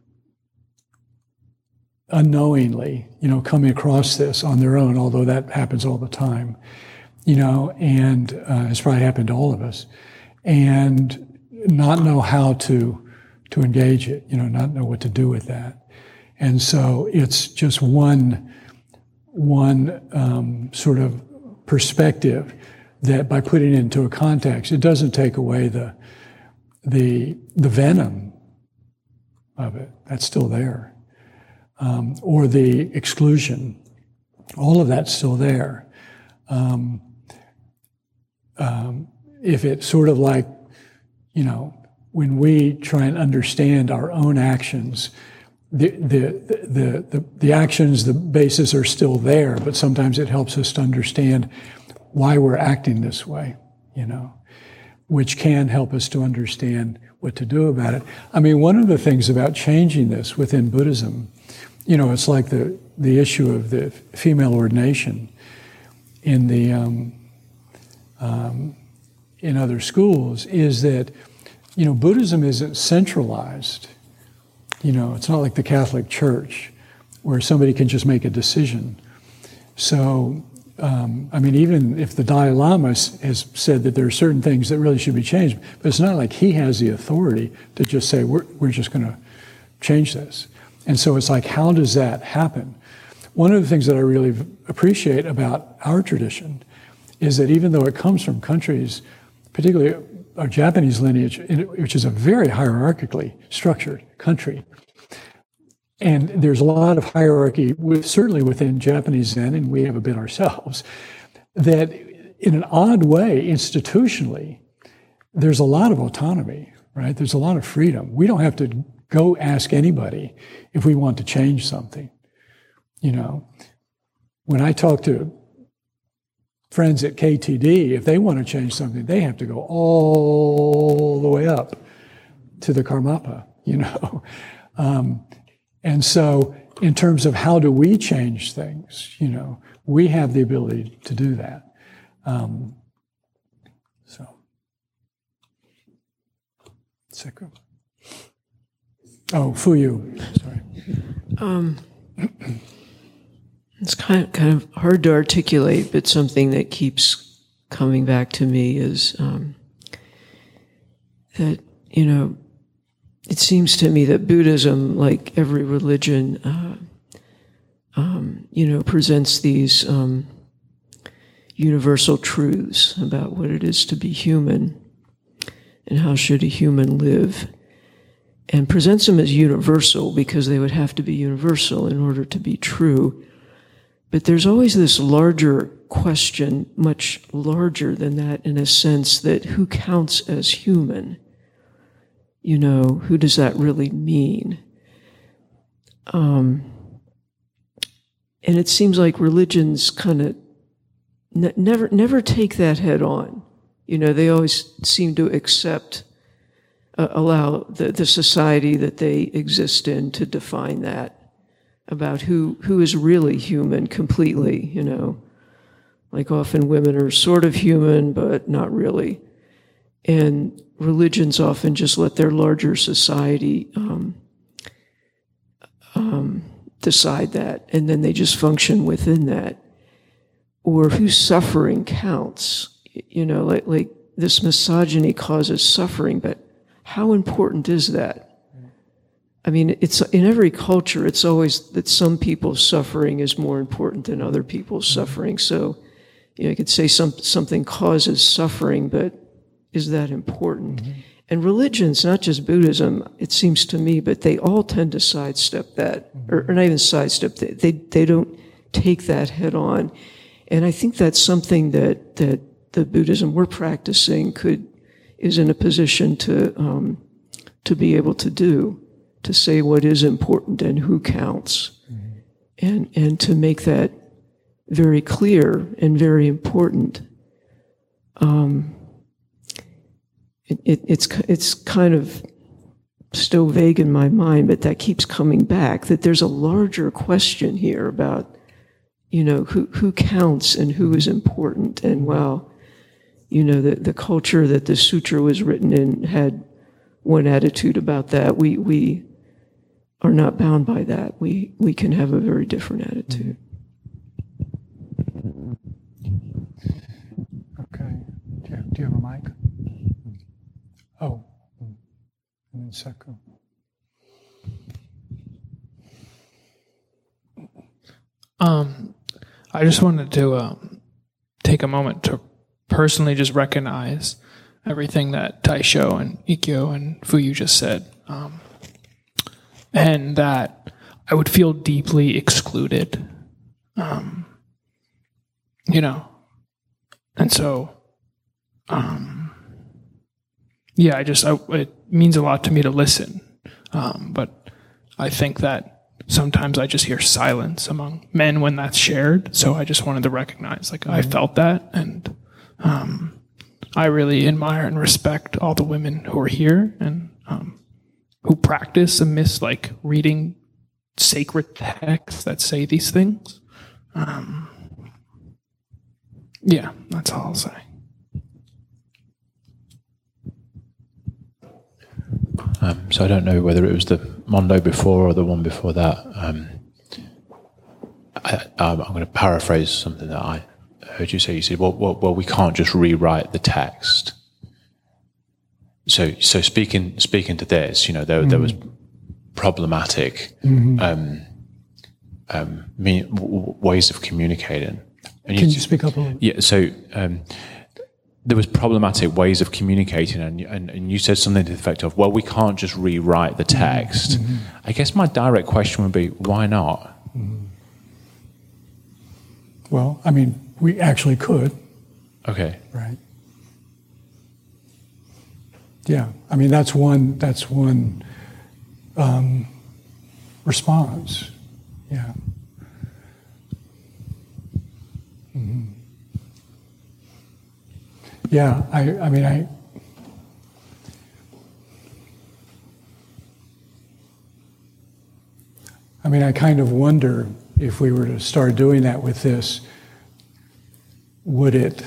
unknowingly, you know, coming across this on their own, although that happens all the time, you know, and uh, it's probably happened to all of us, and not know how to to engage it, you know, not know what to do with that. And so it's just one, one um, sort of perspective that by putting it into a context, it doesn't take away the, the, the venom of it. That's still there. Um, or the exclusion. All of that's still there. Um, um, if it's sort of like, you know, when we try and understand our own actions, the, the, the, the, the actions, the bases are still there, but sometimes it helps us to understand why we're acting this way, you know, which can help us to understand what to do about it. I mean, one of the things about changing this within Buddhism, you know, it's like the, the issue of the female ordination in the, um, um, in other schools, is that you know, Buddhism isn't centralized. You know, it's not like the Catholic Church where somebody can just make a decision. So, um, I mean, even if the Dalai Lama has said that there are certain things that really should be changed, but it's not like he has the authority to just say, we're, we're just going to change this. And so it's like, how does that happen? One of the things that I really appreciate about our tradition is that even though it comes from countries, particularly our Japanese lineage, which is a very hierarchically structured country. And there's a lot of hierarchy, with, certainly within Japanese Zen, and we have a bit ourselves. that in an odd way, institutionally, there's a lot of autonomy, right? There's a lot of freedom. We don't have to go ask anybody if we want to change something. You know, when I talk to friends at K T D, if they want to change something, they have to go all the way up to the Karmapa, you know. Um, and so in terms of how do we change things, you know, we have the ability to do that. Um, so, Sekko. Oh, Fuyu, sorry. Um, it's kind of, kind of hard to articulate, but something that keeps coming back to me is um, that, you know, it seems to me that Buddhism, like every religion, uh, um, you know, presents these um, universal truths about what it is to be human and how should a human live, and presents them as universal because they would have to be universal in order to be true. But there's always this larger question, much larger than that, in a sense that who counts as human? You know, who does that really mean? Um, and it seems like religions kind of ne- never never take that head on. You know, they always seem to accept, uh, allow the, the society that they exist in to define that about who who is really human completely. You know, like often women are sort of human, but not really. And religions often just let their larger society um, um, decide that, and then they just function within that. Or whose suffering counts. You know, like, like this misogyny causes suffering, but how important is that? I mean, it's in every culture, it's always that some people's suffering is more important than other people's suffering. So, you know, you could say some, something causes suffering, but is that important? Mm-hmm. And religions, not just Buddhism, it seems to me, but they all tend to sidestep that, mm-hmm. or, or not even sidestep, they, they they don't take that head on. And I think that's something that, that the Buddhism we're practicing could, is in a position to, um, to be able to do, to say what is important and who counts, mm-hmm. and, and to make that very clear and very important. Um, It, it, it's it's kind of still vague in my mind, but that keeps coming back, that there's a larger question here about, you know, who, who counts and who is important. And well, you know, the, the culture that the sutra was written in had one attitude about that. We we are not bound by that. We, we can have a very different attitude. Okay. Do you, do you have a mic? Oh, and then Sekko. Um, I just wanted to um, take a moment to personally just recognize everything that Taisho and Ikkyo and Fuyu just said, um, and that I would feel deeply excluded, um, you know, and so. Um, Yeah, I just, I, it means a lot to me to listen. Um, but I think that sometimes I just hear silence among men when that's shared. So I just wanted to recognize, like, mm-hmm. I felt that. And um, I really admire and respect all the women who are here and um, who practice amidst, like, reading sacred texts that say these things. Um, yeah, that's all I'll say. Um, so I don't know whether it was the Mondo before or the one before that. Um, I, um, I'm going to paraphrase something that I heard you say. You said, well, well, well, we can't just rewrite the text. So, so speaking speaking to this, you know, there, mm-hmm. there was problematic mm-hmm. um, um, mean, w- ways of communicating. And Can you, you speak up a little? Yeah, so... Um, there was problematic ways of communicating, and, and and you said something to the effect of, well, we can't just rewrite the text. Mm-hmm. I guess my direct question would be, why not? Mm-hmm. Well, I mean, we actually could. Okay. Right. Yeah. I mean, that's one, that's one um, response. Yeah. Mm-hmm. Yeah. I, I mean, I, I mean, I kind of wonder if we were to start doing that with this, would it,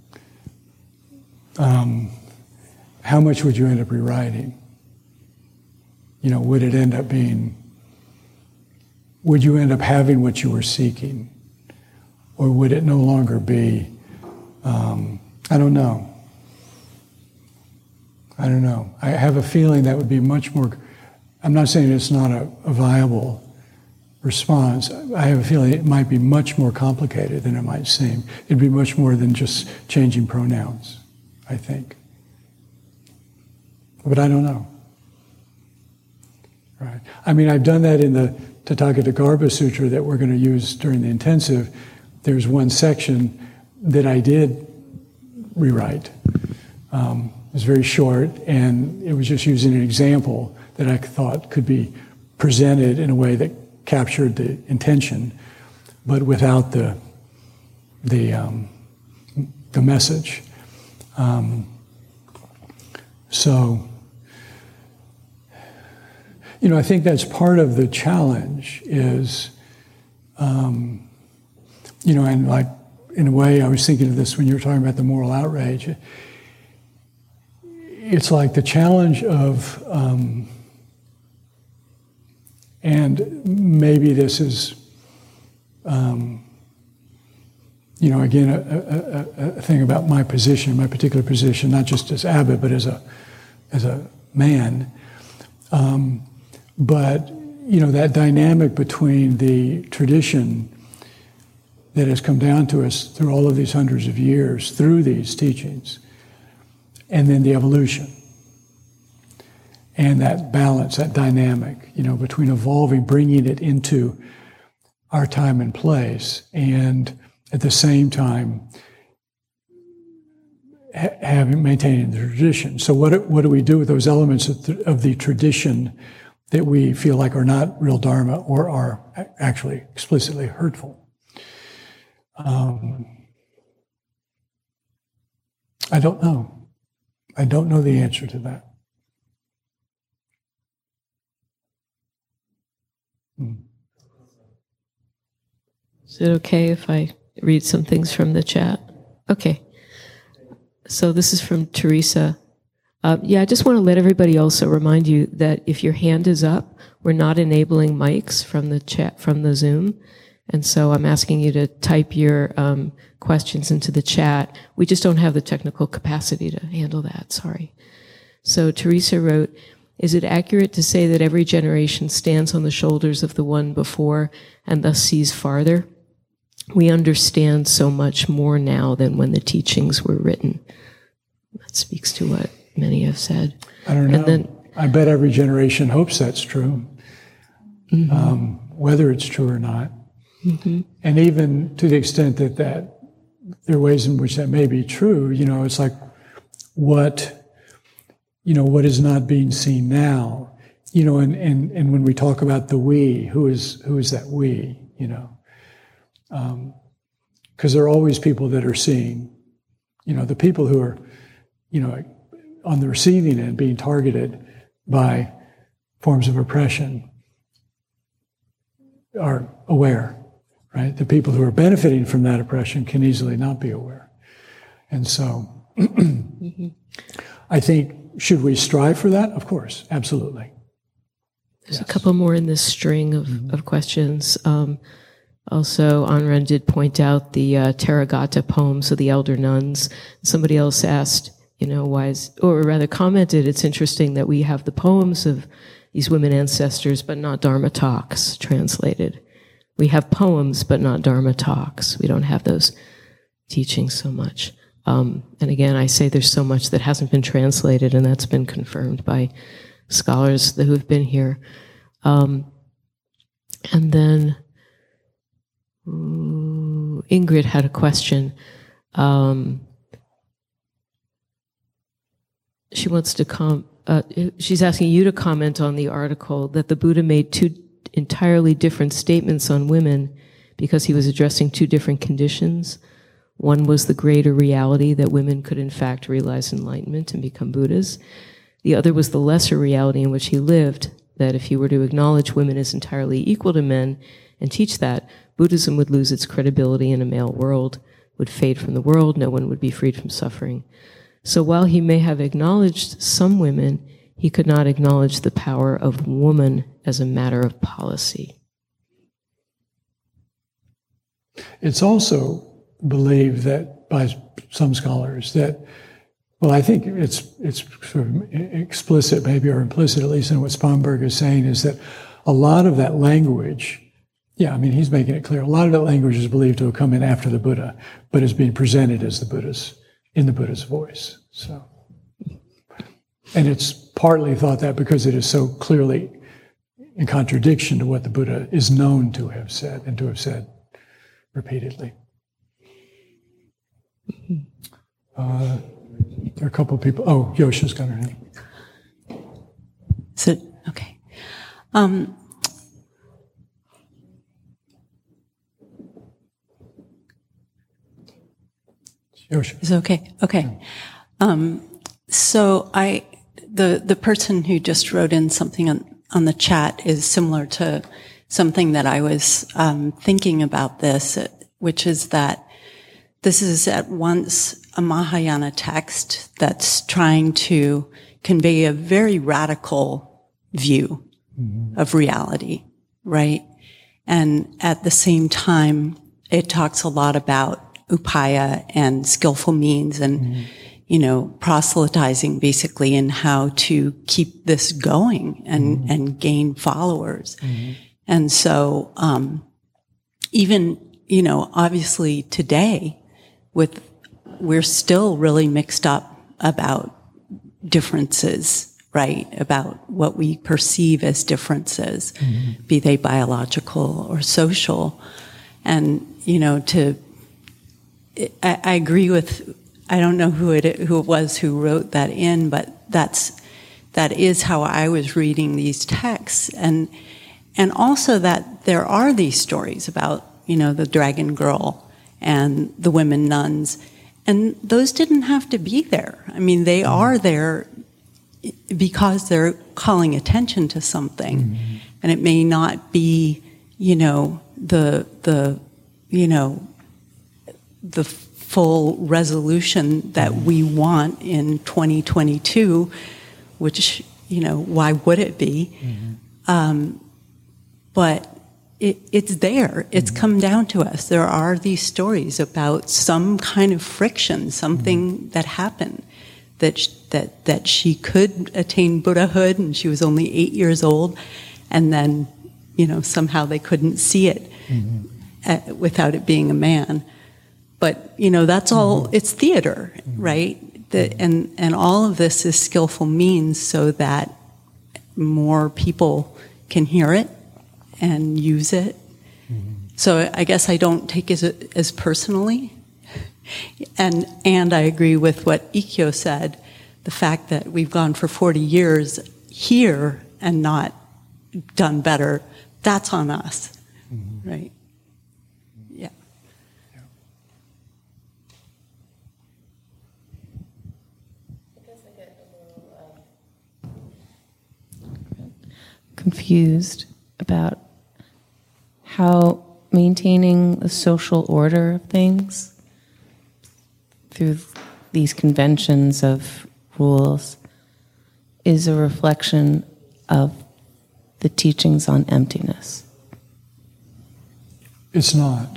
um, how much would you end up rewriting? You know, would it end up being, would you end up having what you were seeking? Or would it no longer be, um, I don't know. I don't know. I have a feeling that would be much more, I'm not saying it's not a, a viable response. I have a feeling it might be much more complicated than it might seem. It'd be much more than just changing pronouns, I think. But I don't know. Right. I mean, I've done that in the Tathagata Garbha Sutra that we're going to use during the intensive. There's one section that I did rewrite. Um, it was very short, and it was just using an example that I thought could be presented in a way that captured the intention, but without the the um, the message. Um, so, you know, I think that's part of the challenge. Is, um, you know, and like in a way, I was thinking of this when you were talking about the moral outrage. It's like the challenge of. Um, And maybe this is, um, you know, again, a, a, a thing about my position, my particular position, not just as abbot, but as a as a man. Um, but, you know, that dynamic between the tradition that has come down to us through all of these hundreds of years, through these teachings, and then the evolution. And that balance, that dynamic, you know, between evolving, bringing it into our time and place, and at the same time ha- having maintaining the tradition. So what what do we do with those elements of the, of the tradition that we feel like are not real dharma or are actually explicitly hurtful? Um, I don't know. I don't know the answer to that. Is it okay if I read some things from the chat? Okay. So this is from Teresa. Uh, yeah, I just want to let everybody also remind you that if your hand is up, we're not enabling mics from the chat, from the Zoom. And so I'm asking you to type your um, questions into the chat. We just don't have the technical capacity to handle that, sorry. So Teresa wrote, is it accurate to say that every generation stands on the shoulders of the one before and thus sees farther? We understand so much more now than when the teachings were written. That speaks to what many have said. I don't know. And then, I bet every generation hopes that's true, mm-hmm. um, whether it's true or not. Mm-hmm. And even to the extent that, that there are ways in which that may be true, you know, it's like what, you know, what is not being seen now, you know, and, and, and when we talk about the we, who is, who is that we, you know? Um, 'cause there are always people that are seeing, you know, the people who are, you know, on the receiving end being targeted by forms of oppression are aware, right? The people who are benefiting from that oppression can easily not be aware. And so mm-hmm. I think, should we strive for that? Of course, absolutely. There's yes. a couple more in this string of, mm-hmm. of questions. Um, also, Anran did point out the uh, Therigatha poems of the elder nuns. Somebody else asked, you know, why is, or rather commented, it's interesting that we have the poems of these women ancestors, but not Dharma talks translated. We have poems, but not Dharma talks. We don't have those teachings so much. Um, and again, I say there's so much that hasn't been translated, and that's been confirmed by scholars who have been here. Um, and then, ooh, Ingrid had a question. Um, she wants to com. Uh, she's asking you to comment on the article that the Buddha made two entirely different statements on women because he was addressing two different conditions. One was the greater reality that women could in fact realize enlightenment and become Buddhas. The other was the lesser reality in which he lived, that if he were to acknowledge women as entirely equal to men and teach that, Buddhism would lose its credibility in a male world, would fade from the world, no one would be freed from suffering. So while he may have acknowledged some women, he could not acknowledge the power of woman as a matter of policy. It's also believed that by some scholars that, well, I think it's it's sort of explicit maybe or implicit, at least in what Spomberg is saying, is that a lot of that language, yeah, I mean, he's making it clear, a lot of that language is believed to have come in after the Buddha, but is being presented as the Buddha's, in the Buddha's voice. So, and it's partly thought that because it is so clearly in contradiction to what the Buddha is known to have said and to have said repeatedly. Uh, there are a couple of people. Oh, Yosha's got her hand. So, okay. Um, Yosha. Is it okay? Okay. Um, so I, the the person who just wrote in something on, on the chat is similar to something that I was um, thinking about this, which is that this is at once a Mahayana text that's trying to convey a very radical view mm-hmm. of reality, right? And at the same time, it talks a lot about upaya and skillful means and, mm-hmm. you know, proselytizing basically in how to keep this going and, mm-hmm. and gain followers. Mm-hmm. And so, um, even, you know, obviously today with, we're still really mixed up about differences, right? About what we perceive as differences, mm-hmm. be they biological or social. And, you know, to, I, I agree with, I don't know who it who it was who wrote that in, but that's that is how I was reading these texts, and and also that there are these stories about, you know, the dragon girl and the women nuns, and those didn't have to be there. I mean, they mm-hmm. are there because they're calling attention to something, mm-hmm. and it may not be, you know, the the you know. the full resolution that we want in twenty twenty-two, which, you know, why would it be? Mm-hmm. Um, but it, it's there. It's mm-hmm. come down to us. There are these stories about some kind of friction, something mm-hmm. that happened, that, sh- that, that she could attain Buddhahood and she was only eight years old, and then, you know, somehow they couldn't see it mm-hmm. uh, without it being a man. But, you know, that's all, mm-hmm. it's theater, mm-hmm. right? The, and, and all of this is skillful means so that more people can hear it and use it. Mm-hmm. So I guess I don't take it as, as personally. And, and I agree with what Ikkyo said, the fact that we've gone for forty years here and not done better, that's on us, mm-hmm. right? Confused about how maintaining the social order of things through these conventions of rules is a reflection of the teachings on emptiness. It's not.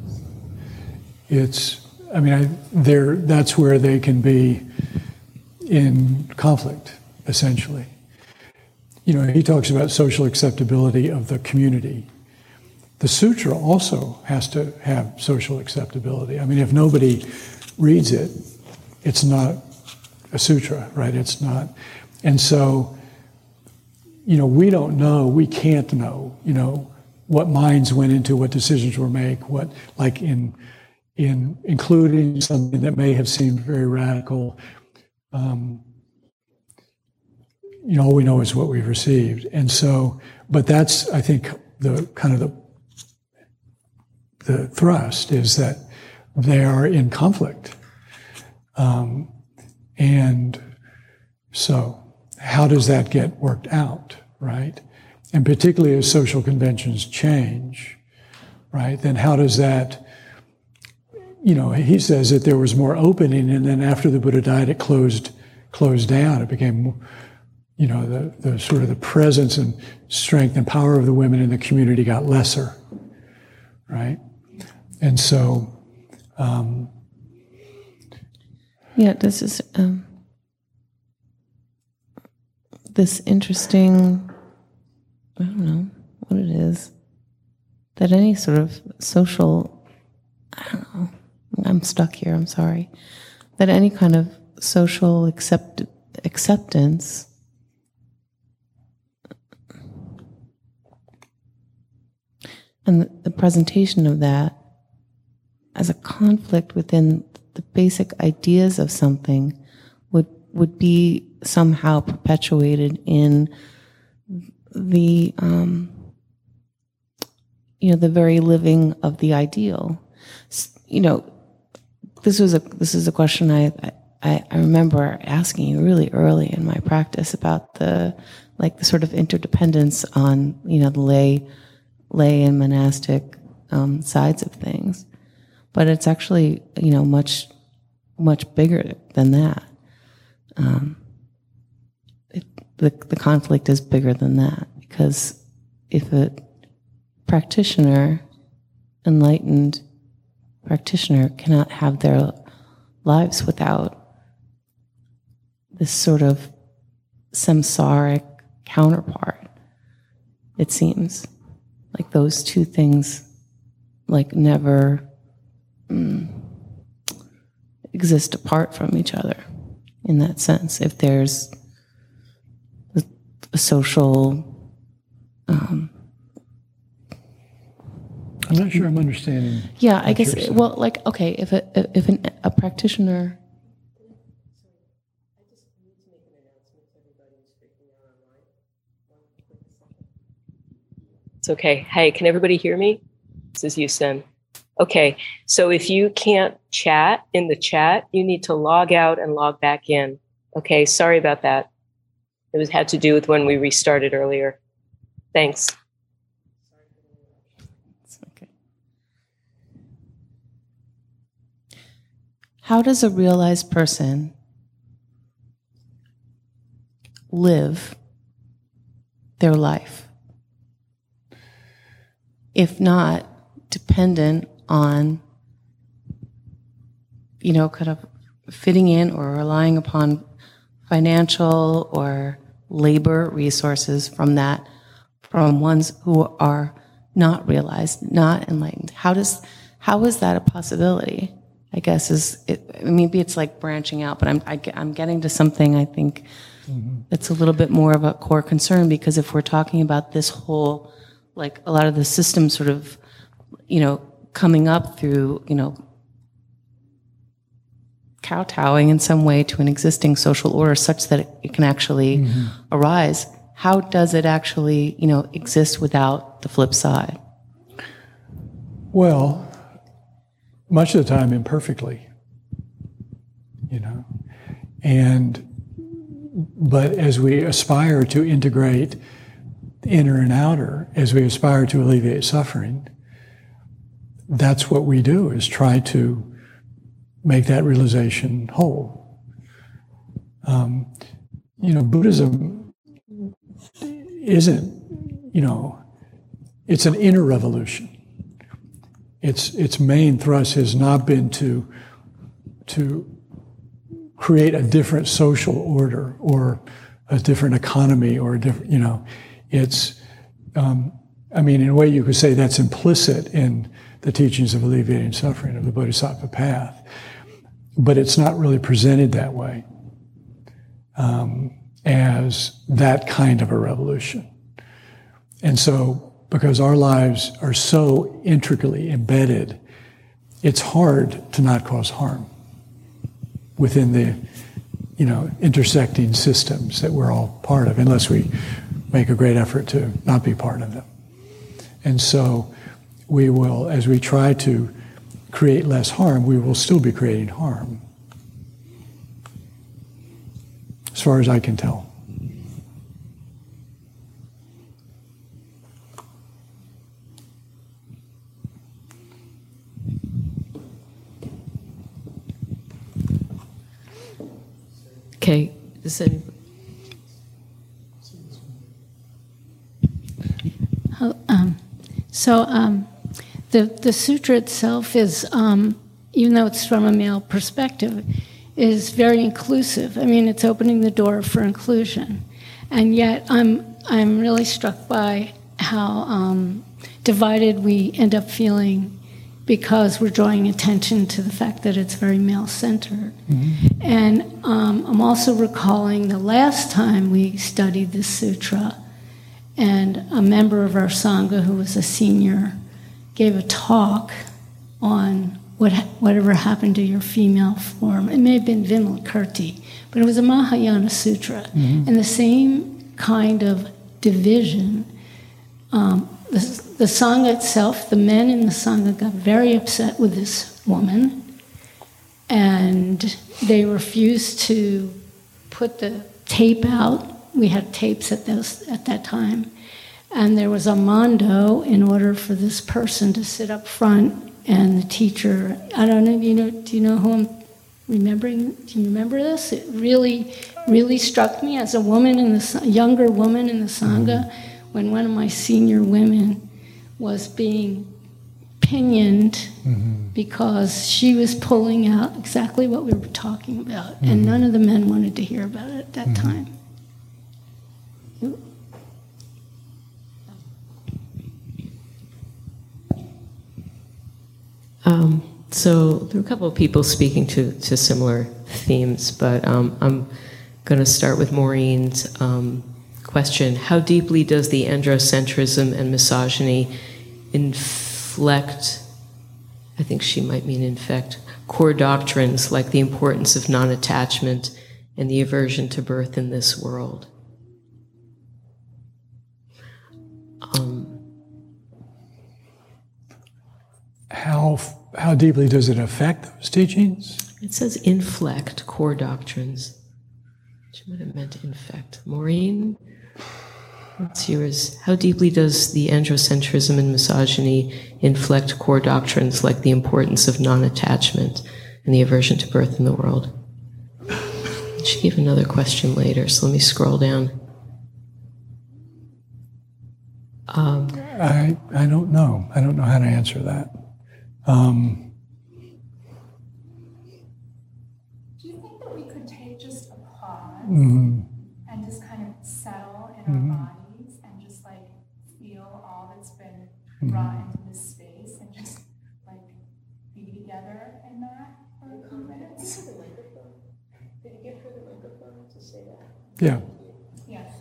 It's, I mean, I, they're, that's where they can be in conflict, essentially. You know, he talks about social acceptability of the community. The sutra also has to have social acceptability. I mean, if nobody reads it, it's not a sutra, right? It's not. And so, you know, we don't know, we can't know, you know, what minds went into what decisions were made, what, like in, in including something that may have seemed very radical. Um, you know, all we know is what we've received. And so, but that's, I think, the kind of the, the thrust is that they are in conflict. Um, and so how does that get worked out, right? And particularly as social conventions change, right, then how does that, you know, he says that there was more opening, and then after the Buddha died, it closed closed down. It became, you know, the, the sort of the presence and strength and power of the women in the community got lesser, right? And so, um, yeah, this is um, this interesting, I don't know what it is, that any sort of social, I don't know, I'm stuck here, I'm sorry, that any kind of social accept, acceptance and the, the presentation of that as a conflict within the basic ideas of something would would be somehow perpetuated in the um, you know the very living of the ideal. You know, this was a this is a question I I, I remember asking you really early in my practice about the like the sort of interdependence on you know the lay lay and monastic um, sides of things, but it's actually you know much much bigger than that. Um, it, the the conflict is bigger than that, because if a practitioner, enlightened practitioner, cannot have their lives without this sort of samsaric counterpart, it seems like those two things like never mm, exist apart from each other in that sense. If there's a, a social um, I'm not sure I'm understanding. Yeah, I guess, well, like, okay, if a, if an, a practitioner. It's okay. Hey, can everybody hear me? This is Yusen. Okay, so if you can't chat in the chat, you need to log out and log back in. Okay, sorry about that. It was had to do with when we restarted earlier. Thanks. How does a realized person live their life, if not dependent on, you know, kind of fitting in or relying upon financial or labor resources from that, from ones who are not realized, not enlightened? How does, how is that a possibility? I guess is it, maybe it's like branching out, but I'm I, I'm getting to something I think mm-hmm. that's a little bit more of a core concern, because if we're talking about this whole, like a lot of the systems sort of, you know, coming up through, you know, kowtowing in some way to an existing social order such that it, it can actually mm-hmm. arise, how does it actually, you know, exist without the flip side? Well, much of the time imperfectly, you know, and but as we aspire to integrate inner and outer, as we aspire to alleviate suffering, that's what we do, is try to make that realization whole. Um, you know, Buddhism isn't, you know, it's an inner revolution. Its its main thrust has not been to to create a different social order or a different economy or a different, you know, it's, um, I mean, in a way you could say that's implicit in the teachings of alleviating suffering of the Bodhisattva path, but it's not really presented that way um, as that kind of a revolution. And so because our lives are so intricately embedded, it's hard to not cause harm within the, you know, intersecting systems that we're all part of, unless we make a great effort to not be part of them. And so we will, as we try to create less harm, we will still be creating harm, as far as I can tell. Okay, does any, Oh, um, so um, the the sutra itself is, um, even though it's from a male perspective, is very inclusive. I mean, it's opening the door for inclusion, and yet I'm I'm really struck by how um, divided we end up feeling because we're drawing attention to the fact that it's very male-centered. Mm-hmm. And um, I'm also recalling the last time we studied this sutra, and a member of our Sangha who was a senior gave a talk on what whatever happened to your female form. It may have been Vimalakirti, but it was a Mahayana sutra. Mm-hmm. And the same kind of division, um, the, the Sangha itself, the men in the Sangha got very upset with this woman, and they refused to put the tape out. We had tapes at those at that time, and there was a mando in order for this person to sit up front, and the teacher. I don't know. You know? Do you know who I'm remembering? Do you remember this? It really, really struck me as a woman in the younger woman in the Sangha, when one of my senior women was being pinioned mm-hmm. because she was pulling out exactly what we were talking about, mm-hmm. and none of the men wanted to hear about it at that mm-hmm. time. Um, so there are a couple of people speaking to, to similar themes, but um, I'm going to start with Maureen's um, question. How deeply does the androcentrism and misogyny inflect, I think she might mean infect, core doctrines like the importance of non-attachment and the aversion to birth in this world? Um, How how deeply does it affect those teachings? It says inflect core doctrines. She might have meant infect. Maureen, what's yours? How deeply does the androcentrism and misogyny inflect core doctrines like the importance of non-attachment and the aversion to birth in the world? She gave another question later, so let me scroll down. Um, I I don't know. I don't know how to answer that. Um, Do you think that we could take just a pause mm-hmm. and just kind of settle in mm-hmm. our bodies and just like feel all that's been mm-hmm. brought into this space and just like be together in that for a few minutes? Did you give her the microphone to say that? Yeah. Yes.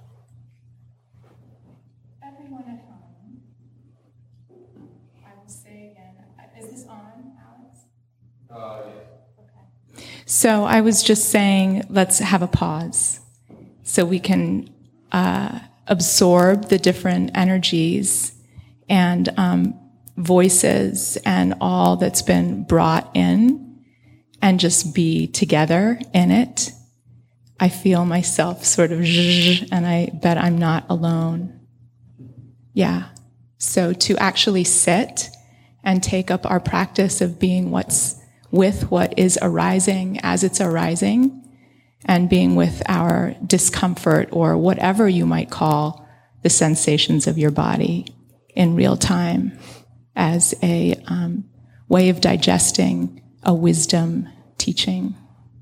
Everyone at home. I will say again. Is this on, Alex? Uh, yes. Okay. So I was just saying, let's have a pause so we can uh, absorb the different energies and um, voices and all that's been brought in and just be together in it. I feel myself sort of zh, and I bet I'm not alone. Yeah. So to actually sit and take up our practice of being what's with what is arising as it's arising, and being with our discomfort or whatever you might call the sensations of your body in real time as a um, way of digesting a wisdom teaching.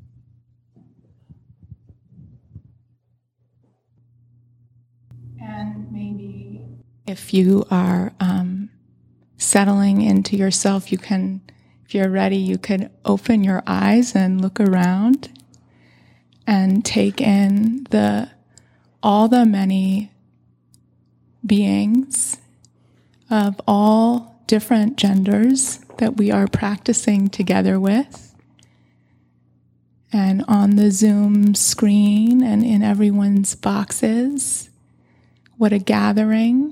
And maybe if you are um, settling into yourself, you can, if you're ready, you can open your eyes and look around and take in the all the many beings of all different genders that we are practicing together with. And on the Zoom screen and in everyone's boxes, what a gathering.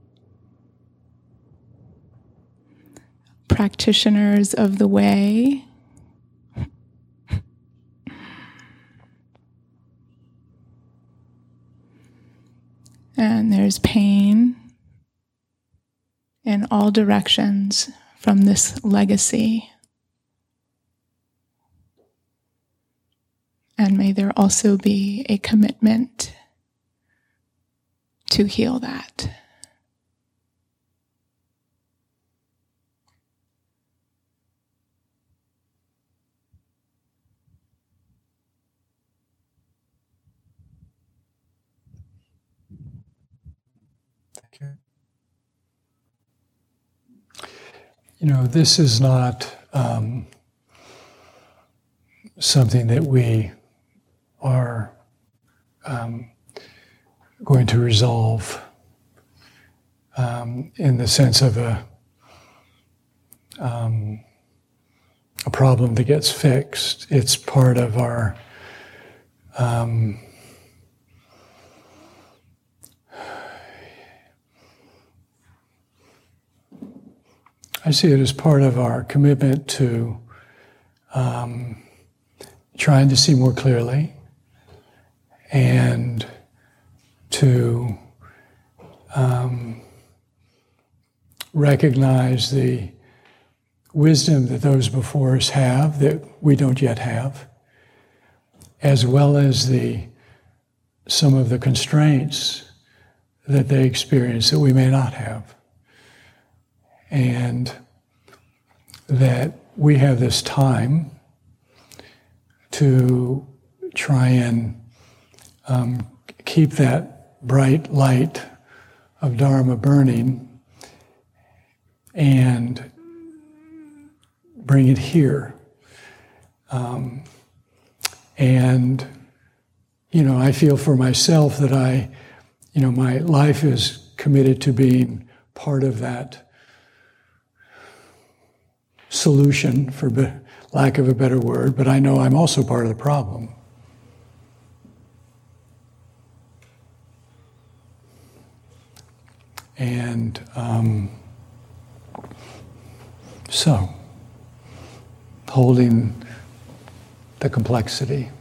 Practitioners of the way. And there's pain in all directions from this legacy. And may there also be a commitment to heal that. You know, this is not um, something that we are um, going to resolve um, in the sense of a um, a problem that gets fixed. It's part of our um, I see it as part of our commitment to um, trying to see more clearly and to um, recognize the wisdom that those before us have that we don't yet have, as well as the some of the constraints that they experience that we may not have. And that we have this time to try and um, keep that bright light of Dharma burning and bring it here. Um, and, you know, I feel for myself that I, you know, my life is committed to being part of that solution, for be- lack of a better word, but I know I'm also part of the problem. And um, so, holding the complexity.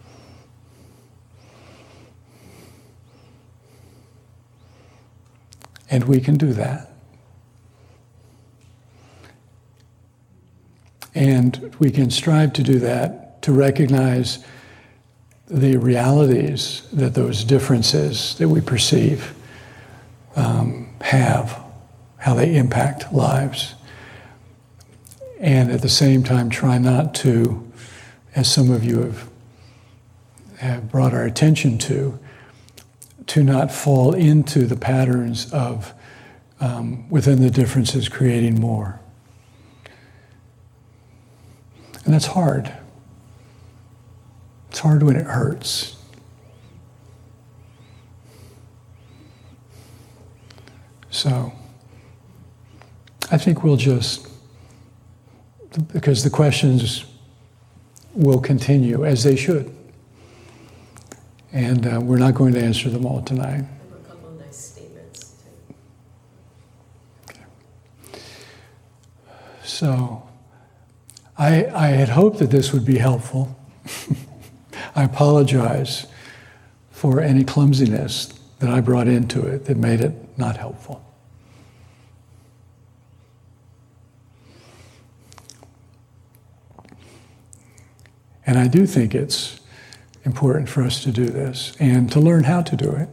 And we can do that. And we can strive to do that, to recognize the realities that those differences that we perceive um, have, how they impact lives. And at the same time, try not to, as some of you have, have brought our attention to, to not fall into the patterns of, um, within the differences, creating more. And that's hard. It's hard when it hurts. So, I think we'll just, because the questions will continue, as they should. And uh, we're not going to answer them all tonight. A couple of nice statements. Okay. So, I, I had hoped that this would be helpful. I apologize for any clumsiness that I brought into it that made it not helpful. And I do think it's important for us to do this and to learn how to do it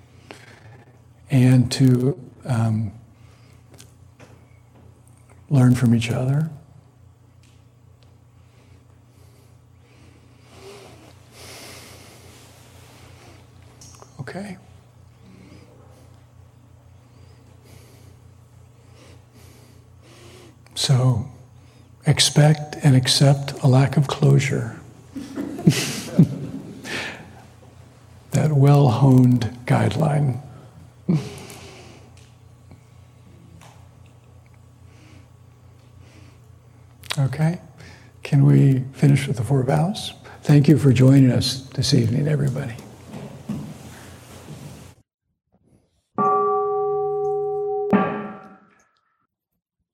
and to um, learn from each other. Okay. So, expect and accept a lack of closure. That well-honed guideline. Okay. Can we finish with the four vows? Thank you for joining us this evening, everybody.